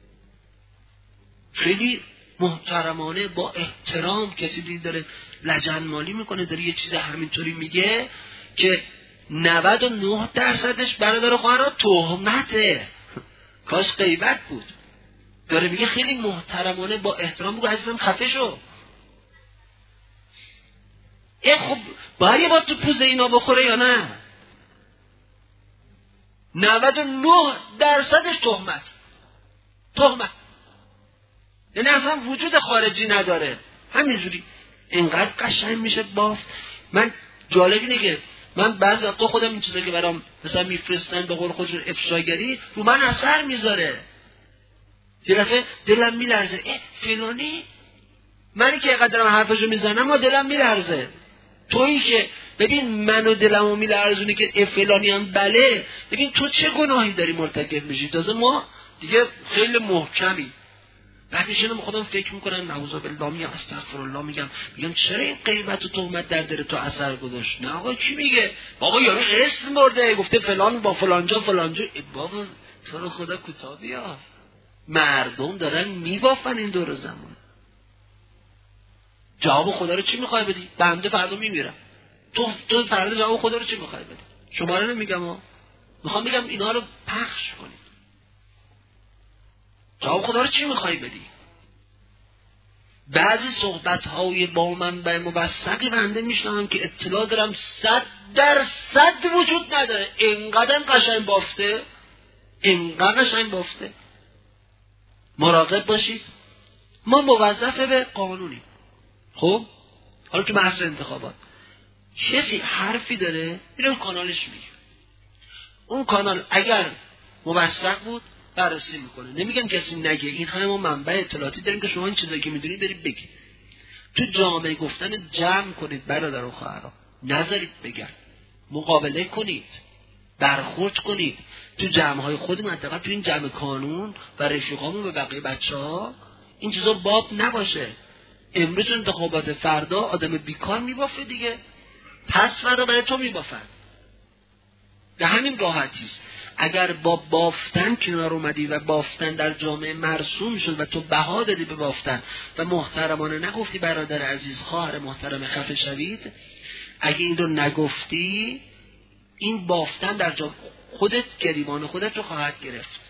خیلی محترمانه با احترام کسی دید داره لجنمالی میکنه، داره یه چیز همینطوری میگه که 99%ش برادر خواهرها تهمته، کاش غیبت بود. داره میگه خیلی محترمانه با احترام بگو عزیزم خفه شو. خب باید یه بار تو پوز اینا بخوره یا نه؟ 99%ش تهمت، یعنی اصلا وجود خارجی نداره. همینجوری اینقدر قشنگ میشه بافت. من جالب اینه که من بعضی وقتا خودم این چیزا که برام مثلا میفرستن به قول خودشون افشاگری رو من اثر میذاره. یه دفعه دلم میلرزه، فلانی، منی که اینقدر حرفشو میزنم ما دلم میلرزه. تویی که ببین منو دلمو میلرزونی که فلانی هم بله، ببین تو چه گناهی داری مرتکب میشی. تازه ما دیگه خیلی محکمی. بعد میشینم خودم فکر میکنم نعوذ بالله، میگم استغفرالله، میگم چرا این غیبت و تهمت در دل تو اثر گذاشت؟ نه آقا کی میگه؟ بابا یارو اسم برده گفته فلان با فلانجا. بابا تو رو خدا کوتاه بیا، مردم دارن میبافن این دور زمان. جواب خدا رو چی میخوای بدی؟ بنده فردا میمیرم، تو فردا جواب خدا رو چی میخوای بدی؟ شما رو نمیگم، میخوام بگم اینا رو پخش کنید. جواب خدا رو چی میخوای بدی؟ بعضی صحبت های با منبع موثقی بنده میشنم که اطلاع دارم 100% وجود نداره. اینقدر قشنگ بافته. مراقب باشید. ما موظف به قانونیم. خب حالا تو بحث انتخابات کسی حرفی داره اینو کانالش میگه. اون کانال اگر موثق بود بررسی میکنه. نمیگم کسی نگه، این همه ما منبع اطلاعاتی داریم که شما این چیزایی که میدونید برید بگید. تو جامعه گفتن جمع کنید برادر و خواهران، نذارید بگن، مقابله کنید، برخورد کنید. تو جمعهای خود منطقه، تو این جمع کانون و رفیقامون به بقیه بچه‌ها این چیزا باب نباشه. امروز انتخابات، فردا آدم بیکار میبافه دیگه، پس فردا برای تو میبافن. به همین راحتیست. اگر با بافتن کنار اومدی و بافتن در جامعه مرسوم شد و تو بها دادی به بافتن و محترمانه نگفتی برادر عزیز خواهر محترم خفه شوید، اگه این رو نگفتی این بافتن در جامعه خودت گریبان خودت رو خواهد گرفت.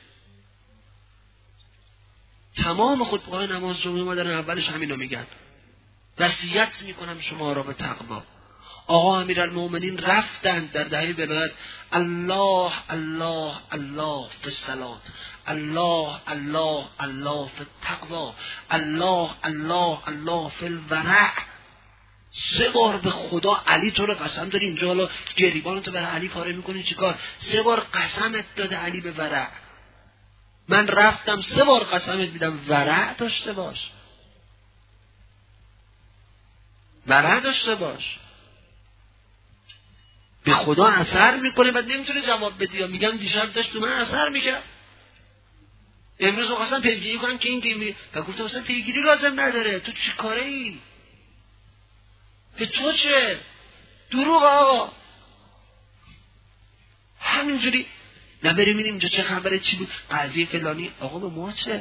تمام خطبه‌های نماز جمعه ما در اولش همین رو میگن، وصیت میکنم شما را به تقوا. آقا امیرالمومنین رفتند در دهه ولایت الله الله الله فی الصلاة، الله الله الله فی التقوا، الله الله الله فی الورع. 3 بار به خدا علی تو رو قسم داری، اینجا حالا گریبان تو برای علی پاره میکنی چیکار؟ 3 بار قسمت داده علی به ورع. من رفتم 3 بار قسمت میدم ورع داشته باش، ورع داشته باش. به خدا اثر میکنه بعد نمیتونه جواب بدی. یا میگم دیشب داشت تو من اثر میکرد، امروز خواستم پیگیری کنم که این گیمی و گفتم اصلا پیگیری لازم نداره، تو چی کاره ای؟ به تو چه؟ دروغ آقا. همینجوری نبریم میریم اینجا چه خبره چی بود قضیه فلانی، آقا به ما چه؟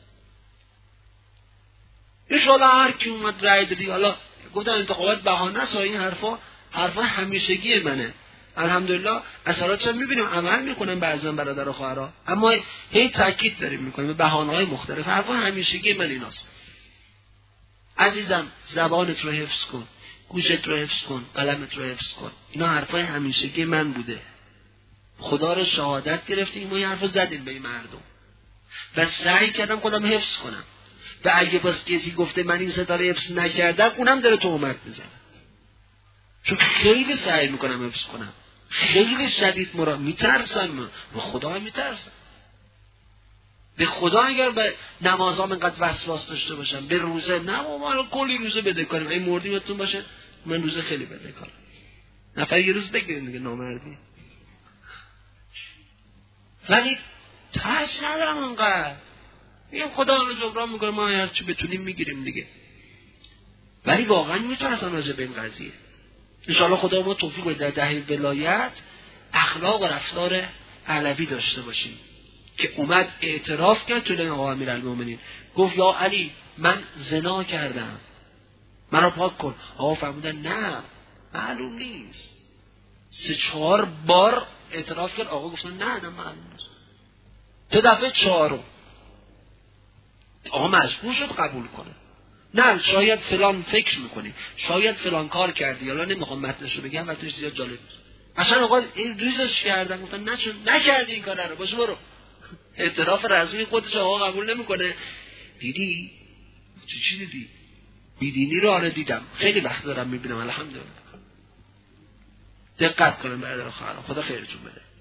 انشاءالله هر کی اومد رای دادی. حالا گفتم انتخابات بهانه است، این حرفا همیشگی منه. الحمدلله اثراتش هم میبینیم، عمل میکنن بعضا برادر و خواهرها، اما هی تاکید داریم میکنیم به بهانه‌های مختلف. حرفا همیشگی من ایناست. عزیزم زبانت رو حفظ کن، گوشت رو حفظ کن، قلمت رو حفظ کن. اینا حرفای همیشگی من بوده. خدا رو شهادت گرفتیم ما این حرفو زدیم به این مردم و سعی کردم خودم حفظ کنم. و اگه باز کسی گفته من این ستاره حفظ نکردم، اونم داره تهمت میزنه. چون خیلی سعی میکنم حفظ کنم، خیلی شدید میترسم، به خدا میترسم. به خدا اگر به نمازام اینقدر وسواس داشته باشم، به روزه نه ما کلی روزه بده کنیم، این مردی بهتون باشه من روزه خیلی بده کنم. نفر یه روز بگیریم دیگه نامردی. ولی ترس ندارم اونقدر، میگم خدا رو جبران میکنه، ما هرچی بتونیم میگیریم دیگه. ولی واقعا میترسم راجع به این قضیه. انشاءالله خدا ما توفیق بده در دهه ولایت اخلاق و رفتار علوی داشته باشیم که اومد اعتراف کرد جلوی آقا امیرالمومنین، گفت یا علی من زنا کردم منو پاک کن. آقا فرمودن نه معلوم نیست. 3-4 بار اعتراف کرد، آقا گفتن نه معلوم نیست. تو دفعه 4 آقا مجبور شد قبول کنه. نه شاید فلان فکر میکنی، شاید فلان کار کردی، حالا نمیخوام متنش رو بگم و توش زیاد جالب نیست. اصلا آقا این ریزش کردن، گفتن نکردی این کار رو، باشه برو. اعتراف رسمی خودش آقا قبول نمیکنه. دیدی چی دیدی؟ بیدینی رو آره دیدم، خیلی وقت دارم میبینم الحمدلله. دقت کنم برادر خواهرام، خدا خیرتون بده.